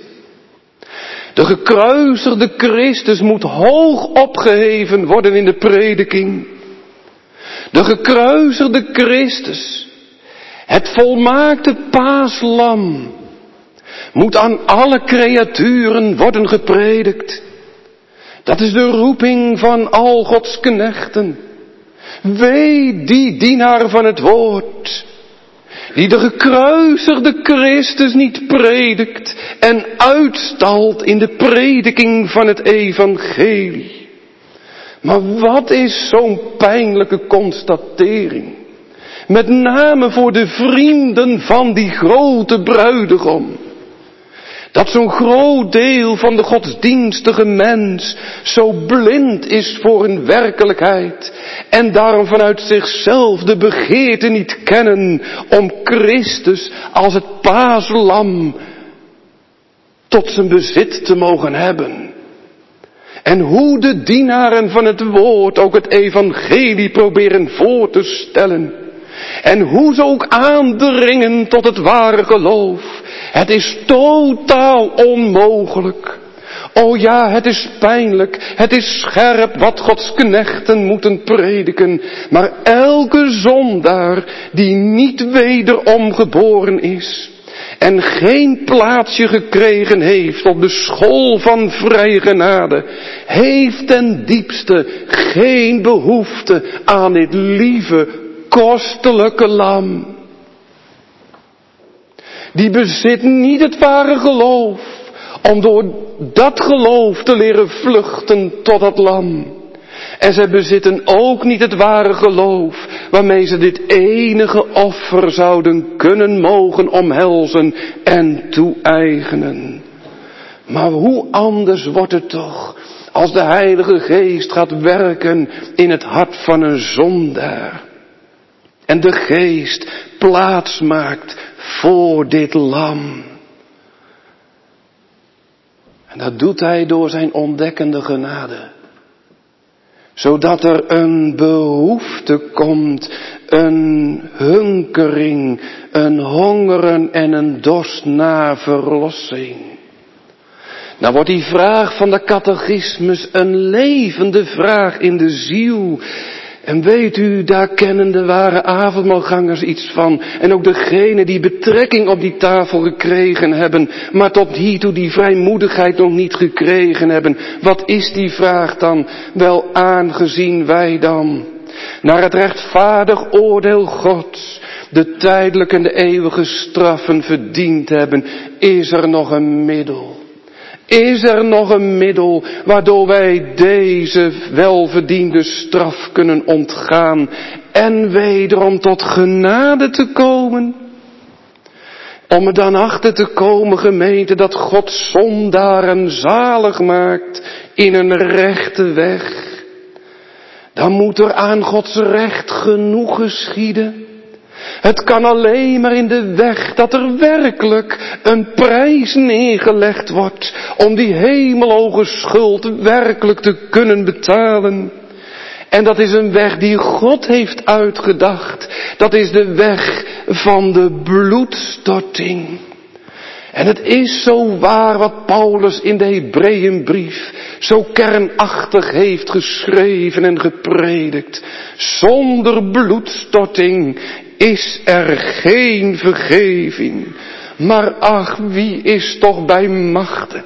De gekruisigde Christus moet hoog opgeheven worden in de prediking. De gekruisigde Christus, het volmaakte paaslam, moet aan alle creaturen worden gepredikt. Dat is de roeping van al Gods knechten. Wee die dienaar van het woord, die de gekruisigde Christus niet predikt en uitstalt in de prediking van het evangelie. Maar wat is zo'n pijnlijke constatering? Met name voor de vrienden van die grote bruidegom. Dat zo'n groot deel van de godsdienstige mens zo blind is voor een werkelijkheid. En daarom vanuit zichzelf de begeerte niet kennen om Christus als het paaslam tot zijn bezit te mogen hebben. En hoe de dienaren van het woord ook het evangelie proberen voor te stellen. En hoe ze ook aandringen tot het ware geloof. Het is totaal onmogelijk. O ja, het is pijnlijk, het is scherp wat Gods knechten moeten prediken. Maar elke zondaar die niet wederom geboren is en geen plaatsje gekregen heeft op de school van vrije genade, heeft ten diepste geen behoefte aan dit lieve, kostelijke lam. Die bezit niet het ware geloof, om door dat geloof te leren vluchten tot het lam. En zij bezitten ook niet het ware geloof, waarmee ze dit enige offer zouden kunnen mogen omhelzen en toe-eigenen. Maar hoe anders wordt het toch, als de Heilige Geest gaat werken in het hart van een zondaar. En de Geest plaats maakt voor dit lam. En dat doet hij door zijn ontdekkende genade. Zodat er een behoefte komt, een hunkering, een hongeren en een dorst naar verlossing. Nou wordt die vraag van de catechismus een levende vraag in de ziel. En weet u, daar kennen de ware avondmaalgangers iets van. En ook degenen die betrekking op die tafel gekregen hebben, maar tot hiertoe die vrijmoedigheid nog niet gekregen hebben. Wat is die vraag dan? Wel, aangezien wij dan naar het rechtvaardig oordeel Gods de tijdelijke en de eeuwige straffen verdiend hebben, is er nog een middel. Is er nog een middel waardoor wij deze welverdiende straf kunnen ontgaan en wederom tot genade te komen? Om er dan achter te komen, gemeente, dat God zondaren zalig maakt in een rechte weg. Dan moet er aan Gods recht genoeg geschieden. Het kan alleen maar in de weg dat er werkelijk een prijs neergelegd wordt om die hemelhoge schuld werkelijk te kunnen betalen. En dat is een weg die God heeft uitgedacht. Dat is de weg van de bloedstorting. En het is zo waar wat Paulus in de Hebreeënbrief zo kernachtig heeft geschreven en gepredikt. Zonder bloedstorting is er geen vergeving. Maar ach, wie is toch bij machten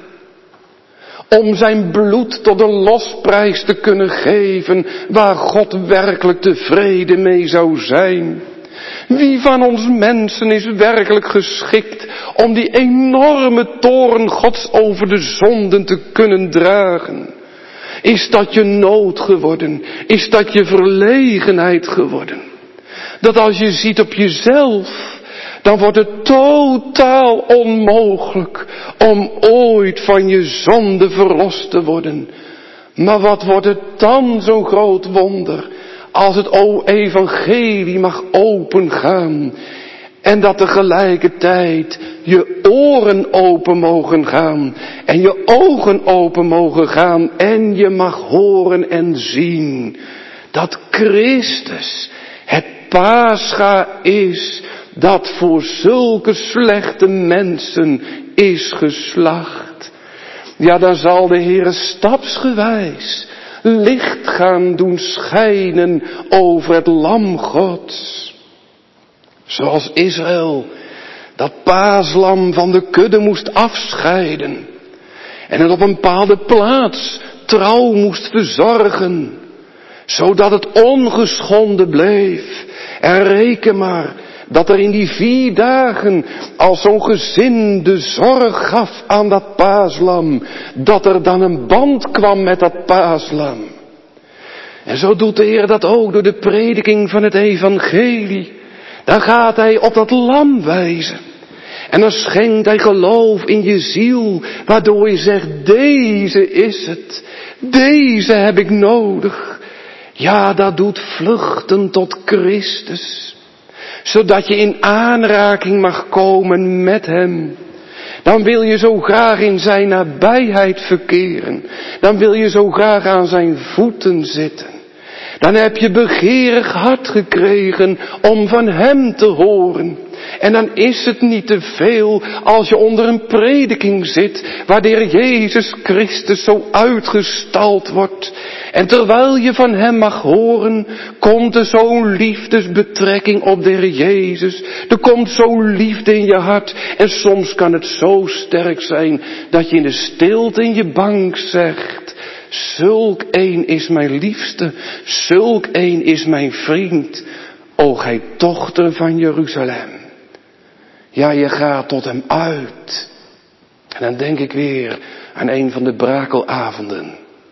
om zijn bloed tot een losprijs te kunnen geven, waar God werkelijk tevreden mee zou zijn? Wie van ons mensen is werkelijk geschikt om die enorme toorn Gods over de zonden te kunnen dragen? Is dat je nood geworden? Is dat je verlegenheid geworden? Dat als je ziet op jezelf, dan wordt het totaal onmogelijk om ooit van je zonde verlost te worden. Maar wat wordt het dan zo'n groot wonder als het evangelie mag opengaan en dat tegelijkertijd je oren open mogen gaan en je ogen open mogen gaan en je mag horen en zien dat Christus het Pascha is dat voor zulke slechte mensen is geslacht. Ja, dan zal de Heere stapsgewijs licht gaan doen schijnen over het lam Gods. Zoals Israël dat paaslam van de kudde moest afscheiden en het op een bepaalde plaats trouw moest verzorgen, zodat het ongeschonden bleef. En reken maar dat er in die vier dagen, als zo'n gezin de zorg gaf aan dat paaslam, dat er dan een band kwam met dat paaslam. En zo doet de Heer dat ook door de prediking van het evangelie. Dan gaat Hij op dat lam wijzen. En dan schenkt Hij geloof in je ziel, waardoor je zegt, deze is het. Deze heb ik nodig. Ja, dat doet vluchten tot Christus. Zodat je in aanraking mag komen met Hem. Dan wil je zo graag in zijn nabijheid verkeren. Dan wil je zo graag aan zijn voeten zitten. Dan heb je begeerig hart gekregen om van Hem te horen. En dan is het niet te veel als je onder een prediking zit, waar de Heer Jezus Christus zo uitgestald wordt. En terwijl je van Hem mag horen, komt er zo'n liefdesbetrekking op de Heer Jezus. Er komt zo'n liefde in je hart. En soms kan het zo sterk zijn dat je in de stilte in je bank zegt, zulk een is mijn liefste, zulk een is mijn vriend, o gij dochter van Jeruzalem. Ja, je gaat tot Hem uit. En dan denk ik weer aan een van de brakelavonden.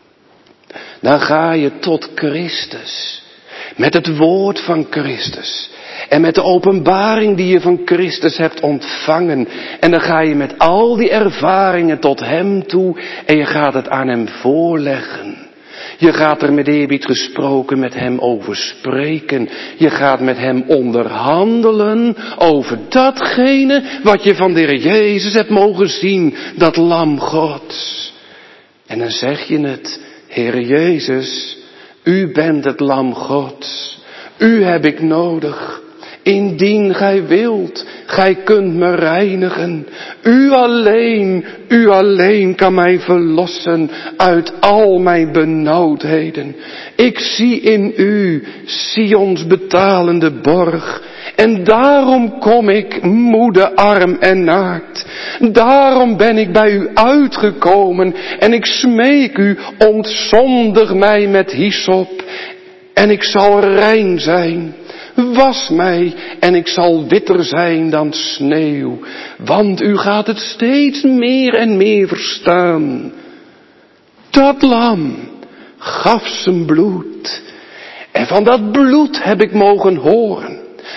Dan ga je tot Christus. Met het woord van Christus. En met de openbaring die je van Christus hebt ontvangen. En dan ga je met al die ervaringen tot Hem toe. En je gaat het aan Hem voorleggen. Je gaat er met eerbied gesproken met Hem over spreken. Je gaat met Hem onderhandelen over datgene wat je van de Heer Jezus hebt mogen zien. Dat lam Gods. En dan zeg je het, Heer Jezus, U bent het lam Gods. U heb ik nodig. Indien gij wilt, gij kunt me reinigen. U alleen, u alleen kan mij verlossen uit al mijn benauwdheden. Ik zie in u Sions betalende borg. En daarom kom ik moede, arm en naakt. Daarom ben ik bij u uitgekomen. En ik smeek u, ontzondig mij met hyssop. En ik zal rein zijn. Was mij en ik zal witter zijn dan sneeuw. Want u gaat het steeds meer en meer verstaan. Dat lam gaf zijn bloed. En van dat bloed heb ik mogen horen.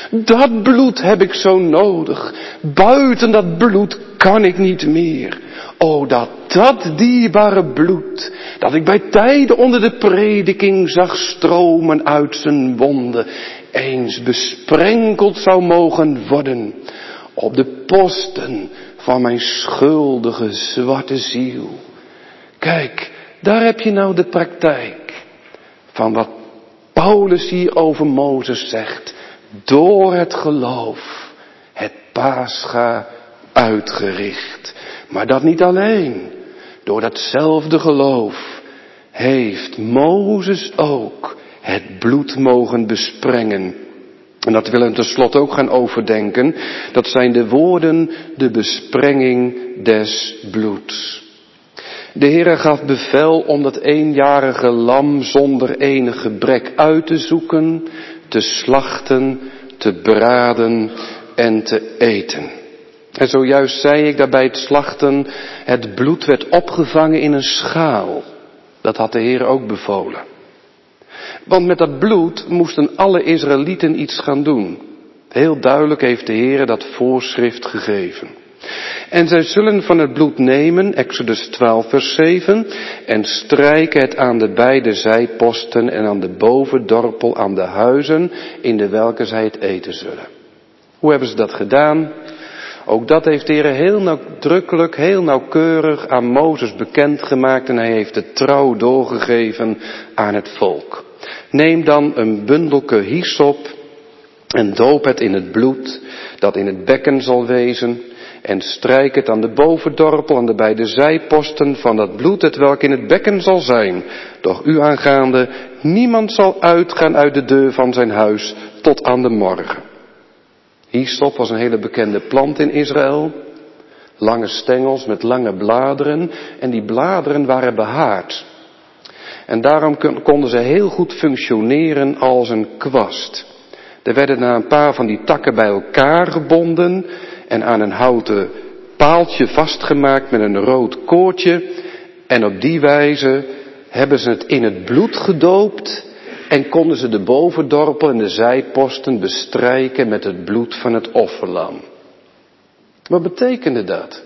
Dat bloed heb ik zo nodig. Buiten dat bloed kan ik niet meer. O, dat dat dierbare bloed, dat ik bij tijden onder de prediking zag stromen uit zijn wonden, eens besprenkeld zou mogen worden op de posten van mijn schuldige zwarte ziel. Kijk, daar heb je nou de praktijk van wat Paulus hier over Mozes zegt. Door het geloof, het Pascha uitgericht. Maar dat niet alleen. Door datzelfde geloof heeft Mozes ook het bloed mogen besprengen. En dat willen we tenslotte ook gaan overdenken. Dat zijn de woorden, de besprenging des bloeds. De Heere gaf bevel om dat eenjarige lam zonder enig gebrek uit te zoeken, te slachten, te braden en te eten. En zojuist zei ik daarbij het slachten, het bloed werd opgevangen in een schaal. Dat had de Heer ook bevolen. Want met dat bloed moesten alle Israëlieten iets gaan doen. Heel duidelijk heeft de Heer dat voorschrift gegeven. En zij zullen van het bloed nemen, Exodus twaalf vers zeven, en strijken het aan de beide zijposten en aan de bovendorpel aan de huizen, in de welke zij het eten zullen. Hoe hebben ze dat gedaan? Ook dat heeft de Heer heel nadrukkelijk, heel nauwkeurig aan Mozes bekendgemaakt en hij heeft het trouw doorgegeven aan het volk. Neem dan een bundelke hyssop en doop het in het bloed dat in het bekken zal wezen en strijk het aan de bovendorpel, aan de beide zijposten van dat bloed het welk in het bekken zal zijn. Doch u aangaande, niemand zal uitgaan uit de deur van zijn huis tot aan de morgen. Hyssop was een hele bekende plant in Israël. Lange stengels met lange bladeren en die bladeren waren behaard. En daarom konden ze heel goed functioneren als een kwast. Er werden na een paar van die takken bij elkaar gebonden en aan een houten paaltje vastgemaakt met een rood koordje. En op die wijze hebben ze het in het bloed gedoopt en konden ze de bovendorpel en de zijposten bestrijken met het bloed van het offerlam. Wat betekende dat?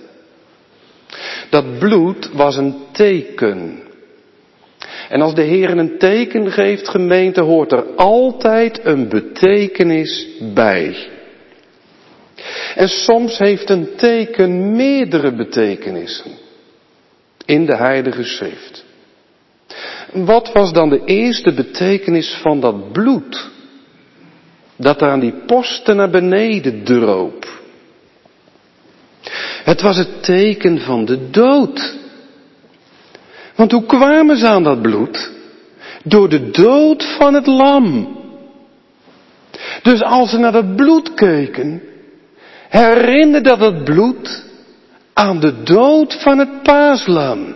Dat bloed was een teken. En als de Heer een teken geeft, gemeente, hoort er altijd een betekenis bij. En soms heeft een teken meerdere betekenissen in de Heilige Schrift. Wat was dan de eerste betekenis van dat bloed dat er aan die posten naar beneden droop? Het was het teken van de dood. Want hoe kwamen ze aan dat bloed? Door de dood van het lam. Dus als ze naar dat bloed keken, herinnerde dat het bloed aan de dood van het paaslam.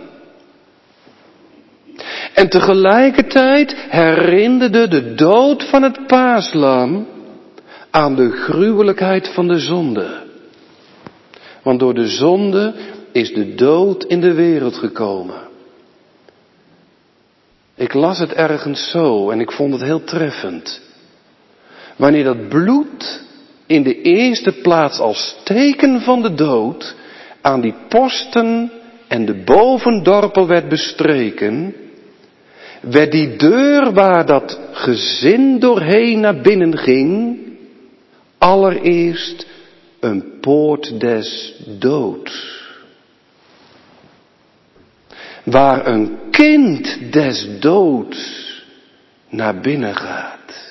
En tegelijkertijd herinnerde de dood van het paaslam aan de gruwelijkheid van de zonde. Want door de zonde is de dood in de wereld gekomen. Ik las het ergens zo en ik vond het heel treffend. Wanneer dat bloed in de eerste plaats als teken van de dood aan die posten en de bovendorpel werd bestreken, werd die deur waar dat gezin doorheen naar binnen ging, allereerst een poort des doods. Waar een kind des doods naar binnen gaat.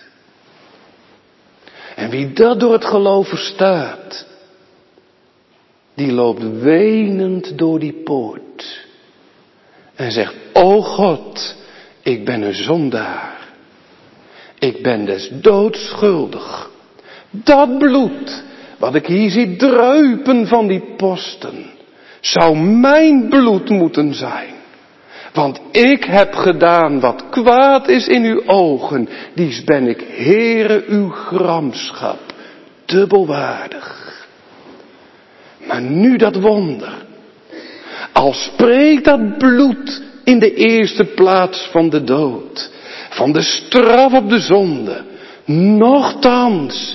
En wie dat door het geloof verstaat, die loopt wenend door die poort. En zegt, o God, ik ben een zondaar. Ik ben des doods schuldig. Dat bloed, wat ik hier zie druipen van die posten, zou mijn bloed moeten zijn. Want ik heb gedaan wat kwaad is in uw ogen. Dies ben ik, Heere, uw gramschap, dubbelwaardig. Maar nu dat wonder. Al spreekt dat bloed in de eerste plaats van de dood, van de straf op de zonde. Nochtans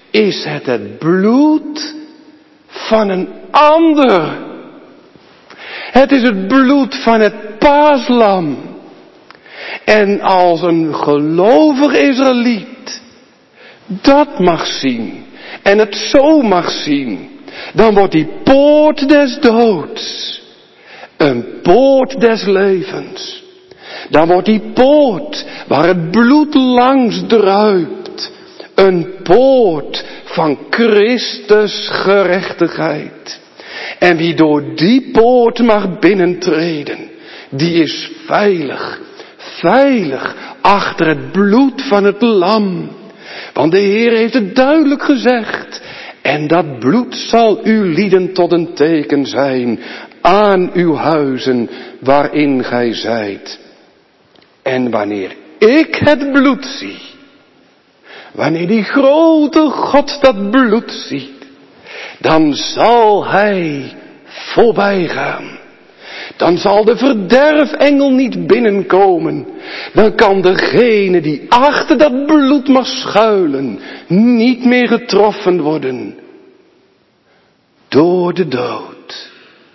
is het het bloed van een ander. Het is het bloed van het paaslam. En als een gelovig Israëliet dat mag zien en het zo mag zien, dan wordt die poort des doods een poort des levens. Dan wordt die poort waar het bloed langs druipt een poort van Christus gerechtigheid. En wie door die poort mag binnentreden, die is veilig, veilig achter het bloed van het lam. Want de Heer heeft het duidelijk gezegd. En dat bloed zal u lieden tot een teken zijn aan uw huizen waarin gij zijt. En wanneer ik het bloed zie, wanneer die grote God dat bloed ziet, dan zal hij voorbij gaan. Dan zal de verderfengel niet binnenkomen. Dan kan degene die achter dat bloed mag schuilen niet meer getroffen worden door de dood.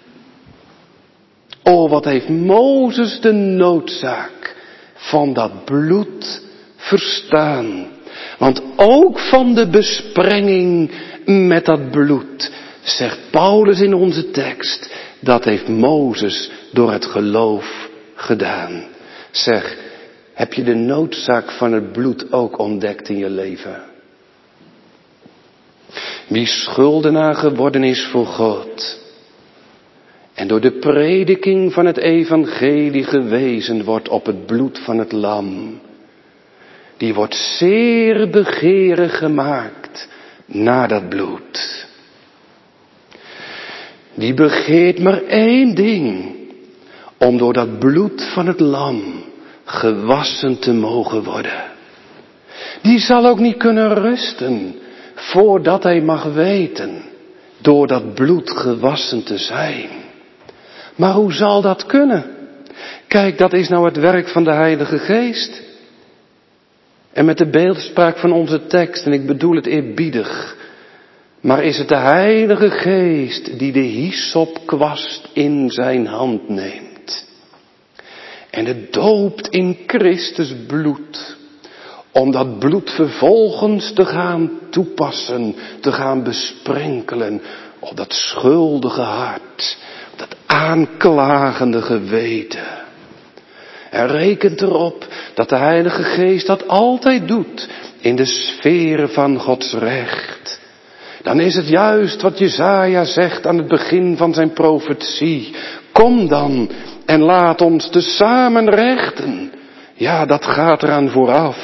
O, wat heeft Mozes de noodzaak van dat bloed verstaan. Want ook van de besprenging met dat bloed, zegt Paulus in onze tekst, dat heeft Mozes door het geloof gedaan. Zeg, heb je de noodzaak van het bloed ook ontdekt in je leven? Wie schuldenaar geworden is voor God en door de prediking van het evangelie gewezen wordt op het bloed van het lam, die wordt zeer begeerig gemaakt naar dat bloed. Die begeert maar één ding, om door dat bloed van het lam gewassen te mogen worden. Die zal ook niet kunnen rusten voordat hij mag weten door dat bloed gewassen te zijn. Maar hoe zal dat kunnen? Kijk, dat is nou het werk van de Heilige Geest. En met de beeldspraak van onze tekst, en ik bedoel het eerbiedig, maar is het de Heilige Geest die de hyssopkwast in zijn hand neemt en het doopt in Christus bloed, om dat bloed vervolgens te gaan toepassen, te gaan besprenkelen op dat schuldige hart, op dat aanklagende geweten. En rekent erop dat de Heilige Geest dat altijd doet in de sferen van Gods recht. Dan is het juist wat Jesaja zegt aan het begin van zijn profetie. Kom dan en laat ons tezamen rechten. Ja, dat gaat eraan vooraf.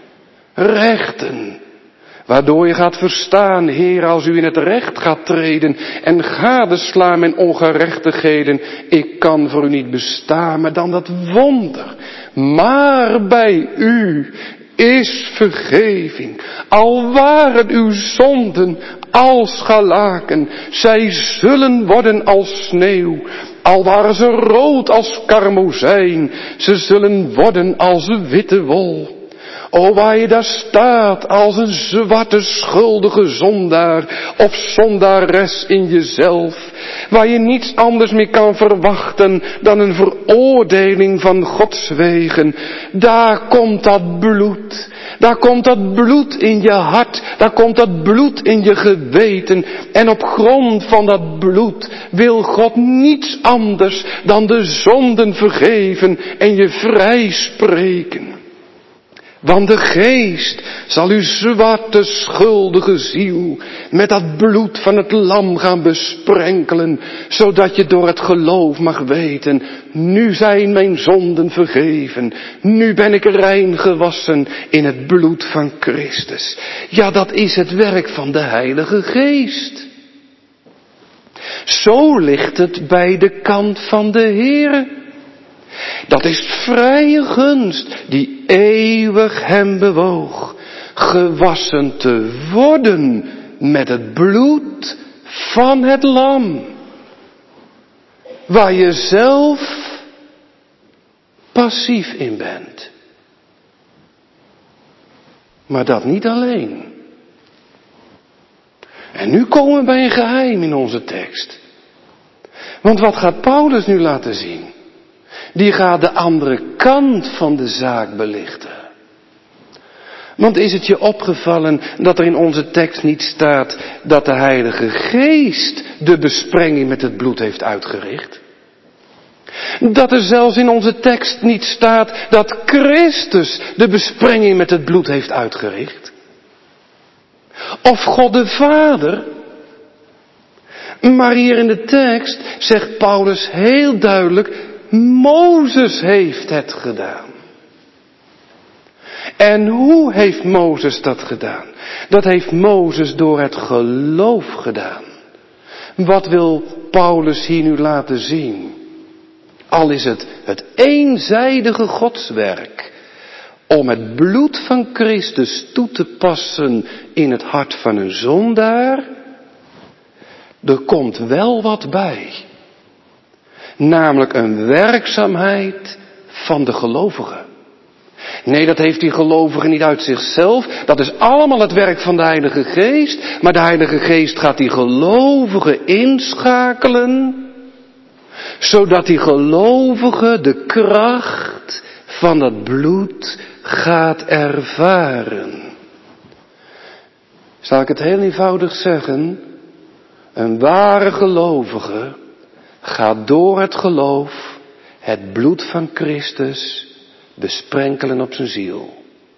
Rechten. Waardoor je gaat verstaan, Heer, als u in het recht gaat treden en gadeslaan mijn ongerechtigheden, ik kan voor u niet bestaan, maar dan dat wonder. Maar bij u is vergeving. Al waren uw zonden als scharlaken, zij zullen worden als sneeuw. Al waren ze rood als karmozijn, ze zullen worden als witte wol. O, waar je daar staat als een zwarte schuldige zondaar of zondares in jezelf, waar je niets anders meer kan verwachten dan een veroordeling van Gods wegen, daar komt dat bloed. Daar komt dat bloed in je hart, daar komt dat bloed in je geweten. En op grond van dat bloed wil God niets anders dan de zonden vergeven en je vrijspreken. Want de Geest zal uw zwarte schuldige ziel met dat bloed van het lam gaan besprenkelen, zodat je door het geloof mag weten, nu zijn mijn zonden vergeven, nu ben ik rein gewassen in het bloed van Christus. Ja, dat is het werk van de Heilige Geest. Zo ligt het bij de kant van de Heere. Dat is vrije gunst die eeuwig hem bewoog, gewassen te worden met het bloed van het lam, waar je zelf passief in bent. Maar dat niet alleen. En nu komen we bij een geheim in onze tekst. Want wat gaat Paulus nu laten zien? Die gaat de andere kant van de zaak belichten. Want is het je opgevallen dat er in onze tekst niet staat dat de Heilige Geest de besprenging met het bloed heeft uitgericht? Dat er zelfs in onze tekst niet staat dat Christus de besprenging met het bloed heeft uitgericht? Of God de Vader? Maar hier in de tekst zegt Paulus heel duidelijk, Mozes heeft het gedaan. En hoe heeft Mozes dat gedaan? Dat heeft Mozes door het geloof gedaan. Wat wil Paulus hier nu laten zien? Al is het het eenzijdige godswerk om het bloed van Christus toe te passen in het hart van een zondaar, er komt wel wat bij. Namelijk een werkzaamheid van de gelovige. Nee, dat heeft die gelovige niet uit zichzelf. Dat is allemaal het werk van de Heilige Geest. Maar de Heilige Geest gaat die gelovige inschakelen, zodat die gelovige de kracht van dat bloed gaat ervaren. Zal ik het heel eenvoudig zeggen? Een ware gelovige gaat door het geloof het bloed van Christus besprenkelen op zijn ziel.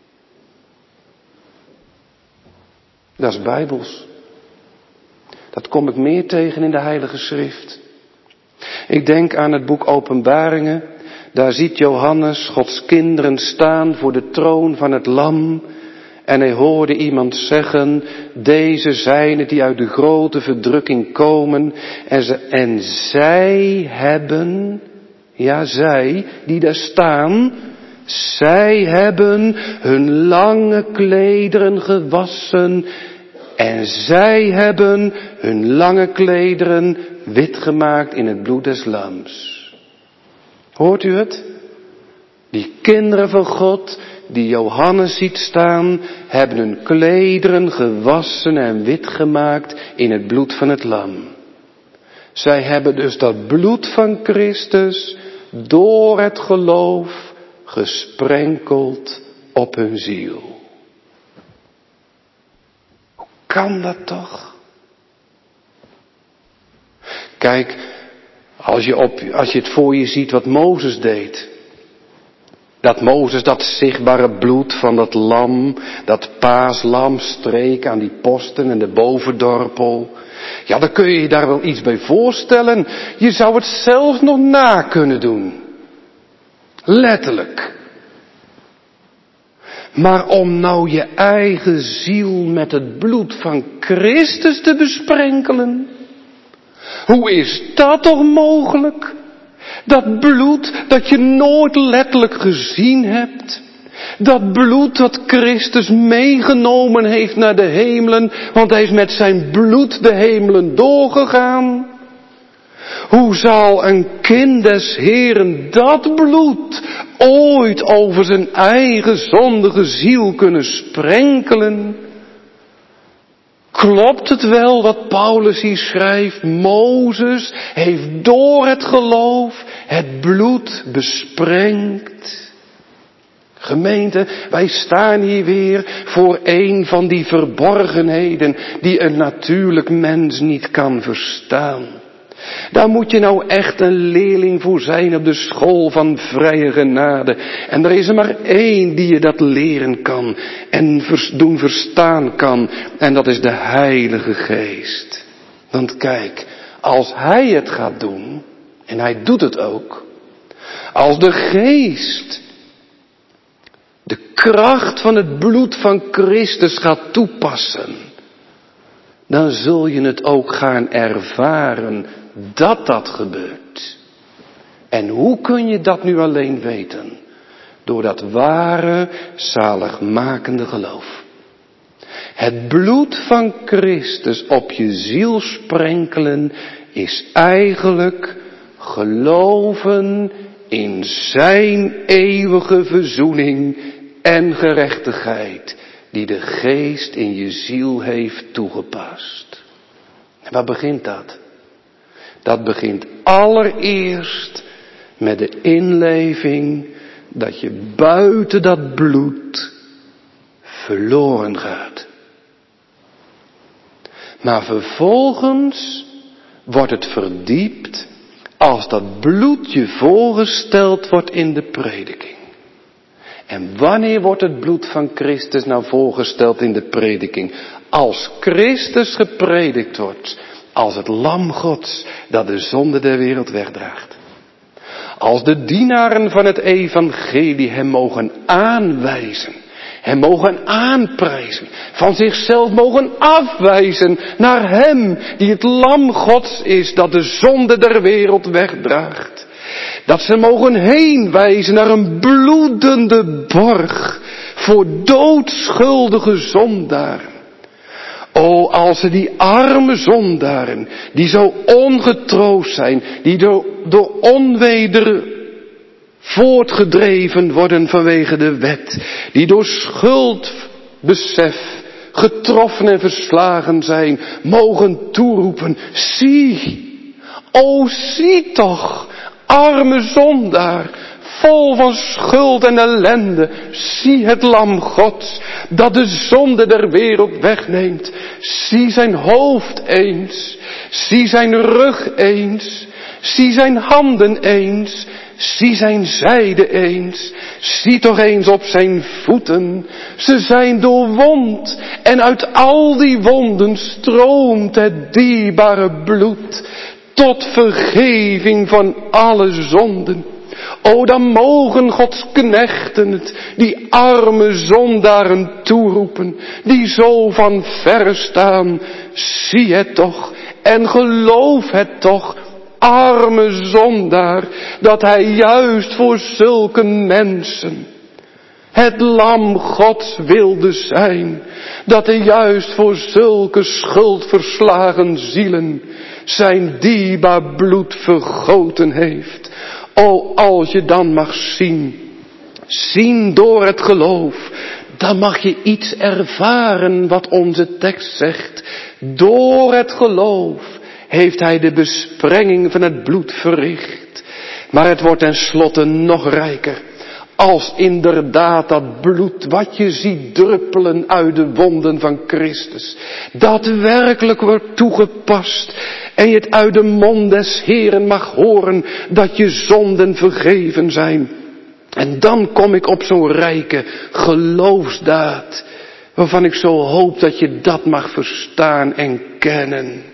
Dat is bijbels. Dat kom ik meer tegen in de Heilige Schrift. Ik denk aan het boek Openbaringen. Daar ziet Johannes Gods kinderen staan voor de troon van het Lam. En hij hoorde iemand zeggen, deze zijn het die uit de grote verdrukking komen. En, ze, en zij hebben, ja zij die daar staan, zij hebben hun lange klederen gewassen. En zij hebben hun lange klederen wit gemaakt in het bloed des lams. Hoort u het? Die kinderen van God, die Johannes ziet staan, hebben hun klederen gewassen en wit gemaakt in het bloed van het lam. Zij hebben dus dat bloed van Christus door het geloof gesprenkeld op hun ziel. Hoe kan dat toch? Kijk, als je, op, als je het voor je ziet wat Mozes deed. Dat Mozes dat zichtbare bloed van dat lam, dat paaslam streek aan die posten en de bovendorpel. Ja, dan kun je je daar wel iets bij voorstellen. Je zou het zelfs nog na kunnen doen. Letterlijk. Maar om nou je eigen ziel met het bloed van Christus te besprenkelen. Hoe is dat toch mogelijk? Dat bloed dat je nooit letterlijk gezien hebt. Dat bloed dat Christus meegenomen heeft naar de hemelen. Want hij is met zijn bloed de hemelen doorgegaan. Hoe zal een kind des Heeren dat bloed ooit over zijn eigen zondige ziel kunnen sprenkelen? Klopt het wel wat Paulus hier schrijft? Mozes heeft door het geloof het bloed besprengd. Gemeente, wij staan hier weer voor een van die verborgenheden die een natuurlijk mens niet kan verstaan. Daar moet je nou echt een leerling voor zijn op de school van vrije genade. En er is er maar één die je dat leren kan en doen verstaan kan. En dat is de Heilige Geest. Want kijk, als Hij het gaat doen, en Hij doet het ook. Als de Geest de kracht van het bloed van Christus gaat toepassen, dan zul je het ook gaan ervaren dat dat gebeurt. En hoe kun je dat nu alleen weten? Door dat ware, zaligmakende geloof. Het bloed van Christus op je ziel sprenkelen is eigenlijk geloven in zijn eeuwige verzoening en gerechtigheid die de Geest in je ziel heeft toegepast. Waar begint dat? Dat begint allereerst met de inleving dat je buiten dat bloed verloren gaat. Maar vervolgens wordt het verdiept als dat bloed je voorgesteld wordt in de prediking. En wanneer wordt het bloed van Christus nou voorgesteld in de prediking? Als Christus gepredikt wordt, als het lam Gods dat de zonde der wereld wegdraagt. Als de dienaren van het evangelie hem mogen aanwijzen, hem mogen aanprijzen, van zichzelf mogen afwijzen naar hem die het lam Gods is dat de zonde der wereld wegdraagt. Dat ze mogen heenwijzen naar een bloedende borg voor doodschuldige zondaren. O, als ze die arme zondaren, die zo ongetroost zijn, die door, door onweder voortgedreven worden vanwege de wet, die door schuldbesef getroffen en verslagen zijn, mogen toeroepen, zie, o zie toch, arme zondaar, vol van schuld en ellende, zie het lam Gods, dat de zonde der wereld wegneemt. Zie zijn hoofd eens, zie zijn rug eens, zie zijn handen eens, zie zijn zijde eens, zie toch eens op zijn voeten, ze zijn doorwond en uit al die wonden stroomt het dierbare bloed tot vergeving van alle zonden. O, dan mogen Gods knechten het die arme zondaren toeroepen, die zo van verre staan. Zie het toch en geloof het toch, arme zondaar, dat hij juist voor zulke mensen het lam Gods wilde zijn. Dat hij juist voor zulke schuldverslagen zielen zijn dierbaar bloed vergoten heeft. O, als je dan mag zien, zien door het geloof, dan mag je iets ervaren wat onze tekst zegt. Door het geloof heeft hij de besprenging van het bloed verricht. Maar het wordt tenslotte nog rijker. Als inderdaad dat bloed wat je ziet druppelen uit de wonden van Christus daadwerkelijk wordt toegepast en je het uit de mond des Heeren mag horen dat je zonden vergeven zijn. En dan kom ik op zo'n rijke geloofsdaad waarvan ik zo hoop dat je dat mag verstaan en kennen.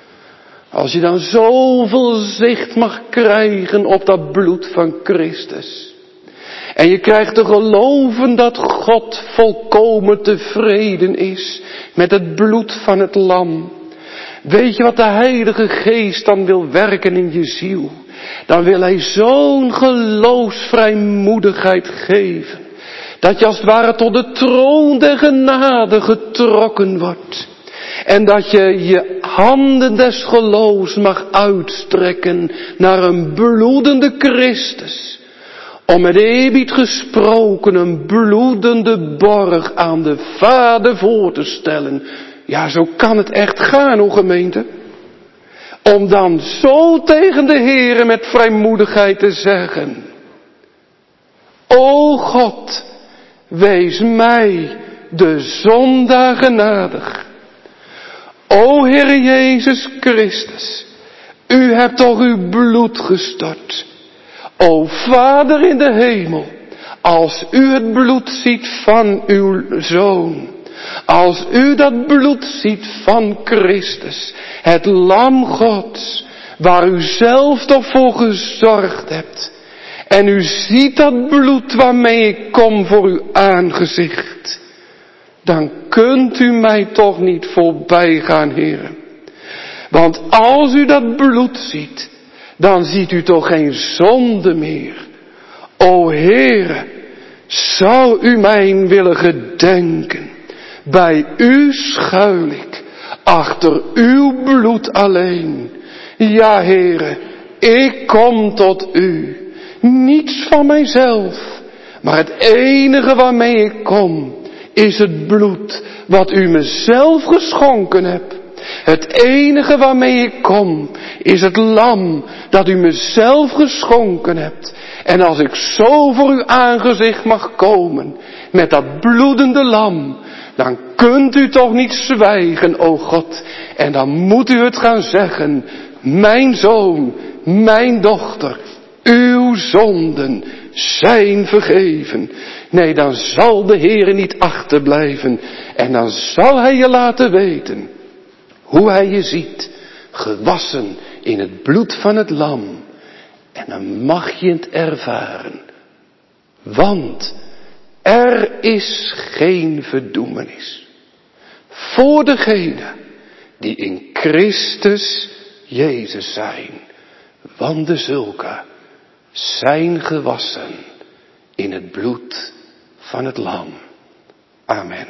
Als je dan zoveel zicht mag krijgen op dat bloed van Christus. En je krijgt te geloven dat God volkomen tevreden is met het bloed van het lam. Weet je wat de Heilige Geest dan wil werken in je ziel? Dan wil hij zo'n geloofsvrijmoedigheid geven. Dat je als het ware tot de troon der genade getrokken wordt. En dat je je handen des geloofs mag uitstrekken naar een bloedende Christus. Om met eerbied gesproken een bloedende borg aan de Vader voor te stellen. Ja, zo kan het echt gaan, o gemeente. Om dan zo tegen de Heere met vrijmoedigheid te zeggen. O God, wees mij de zondaar genadig. O Heer Jezus Christus, u hebt toch uw bloed gestort. O Vader in de hemel, als u het bloed ziet van uw Zoon, als u dat bloed ziet van Christus, het lam Gods, waar u zelf toch voor gezorgd hebt, en u ziet dat bloed waarmee ik kom voor uw aangezicht, dan kunt u mij toch niet voorbij gaan, Heere. Want als u dat bloed ziet, dan ziet u toch geen zonde meer. O Heere, zou u mij willen gedenken. Bij u schuil ik, achter uw bloed alleen. Ja, Heere, ik kom tot u. Niets van mijzelf, maar het enige waarmee ik kom, is het bloed wat u mezelf geschonken hebt. Het enige waarmee ik kom is het lam dat u me zelf geschonken hebt. En als ik zo voor uw aangezicht mag komen met dat bloedende lam, dan kunt u toch niet zwijgen, o God. En dan moet u het gaan zeggen, mijn zoon, mijn dochter, uw zonden zijn vergeven. Nee, dan zal de Heere niet achterblijven. En dan zal hij je laten weten hoe hij je ziet, gewassen in het bloed van het lam. En dan mag je het ervaren. Want er is geen verdoemenis voor degenen die in Christus Jezus zijn. Want de zulke zijn gewassen in het bloed van het lam. Amen.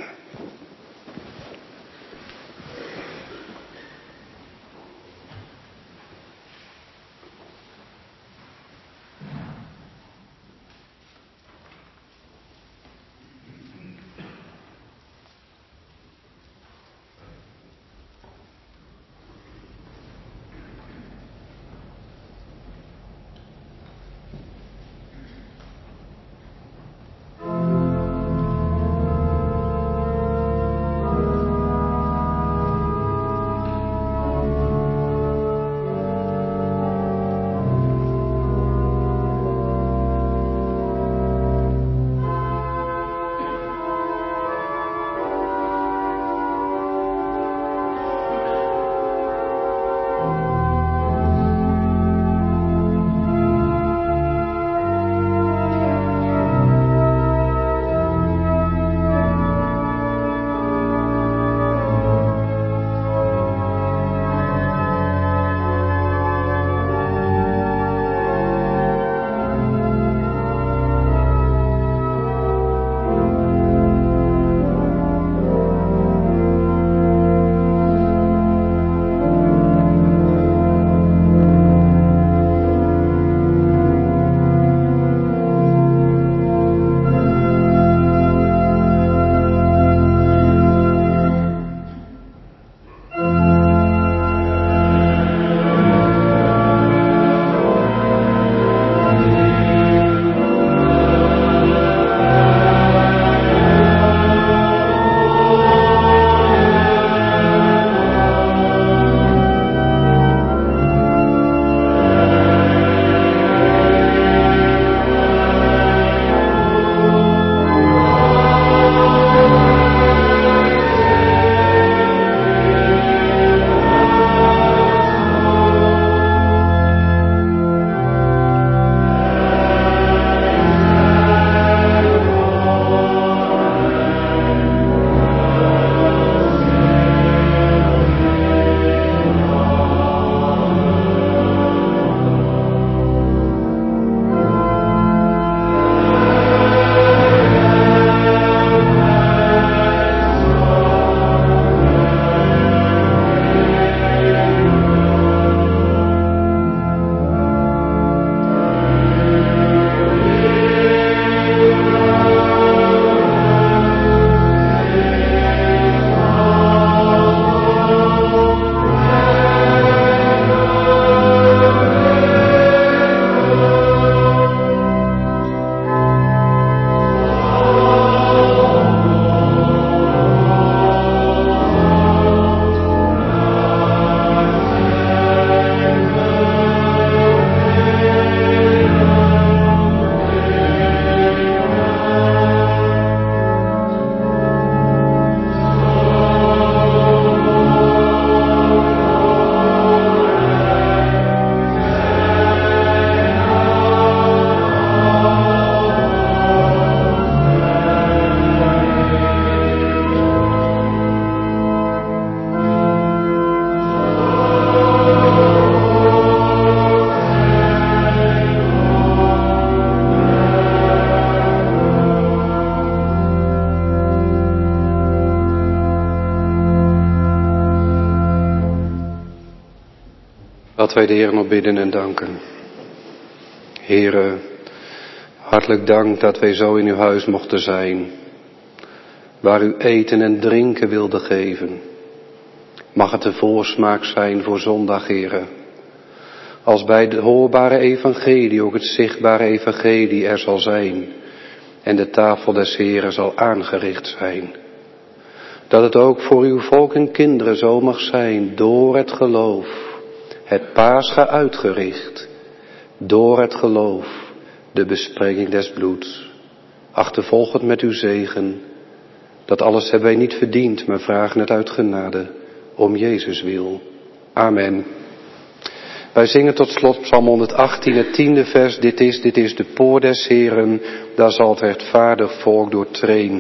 Laten wij de Heer nog bidden en danken. Heere, hartelijk dank dat wij zo in uw huis mochten zijn, waar u eten en drinken wilde geven. Mag het de voorsmaak zijn voor zondag, Heere. Als bij de hoorbare evangelie ook het zichtbare evangelie er zal zijn. En de tafel des Heeren zal aangericht zijn. Dat het ook voor uw volk en kinderen zo mag zijn, door het geloof. Het Pascha uitgericht, door het geloof, de bespreking des bloeds. Achtervolg het met uw zegen. Dat alles hebben wij niet verdiend, maar vragen het uit genade, om Jezus wil. Amen. Wij zingen tot slot Psalm honderdachttien, het tiende vers. Dit is, dit is de poort des Heeren, daar zal het rechtvaardig volk doortreen.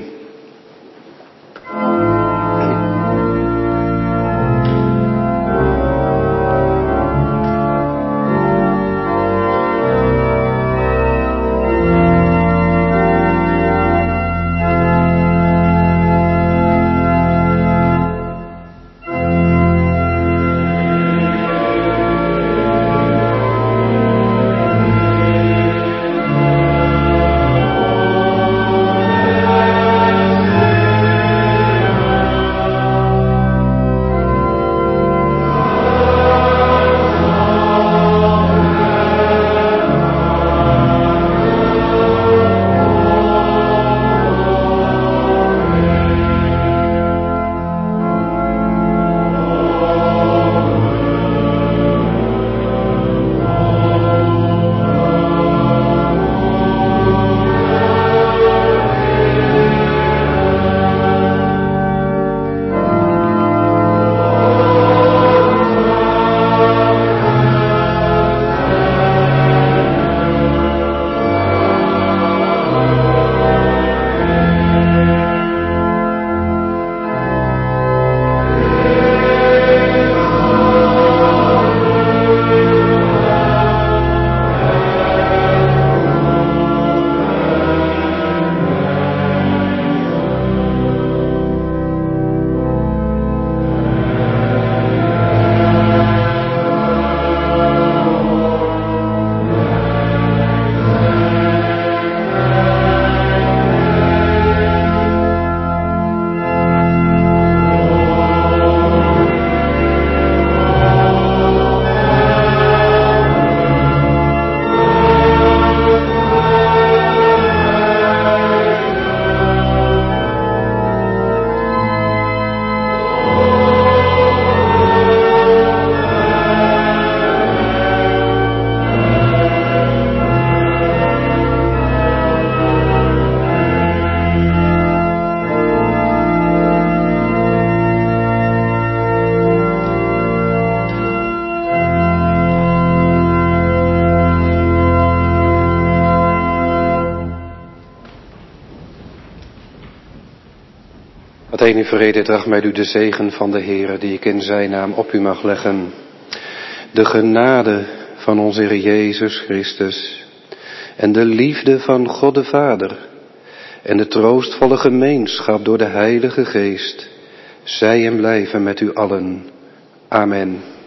Wat een in vrede draagt mij u de zegen van de Heere, die ik in zijn naam op u mag leggen. De genade van onze Heer Jezus Christus en de liefde van God de Vader en de troostvolle gemeenschap door de Heilige Geest, zij en blijven met u allen. Amen.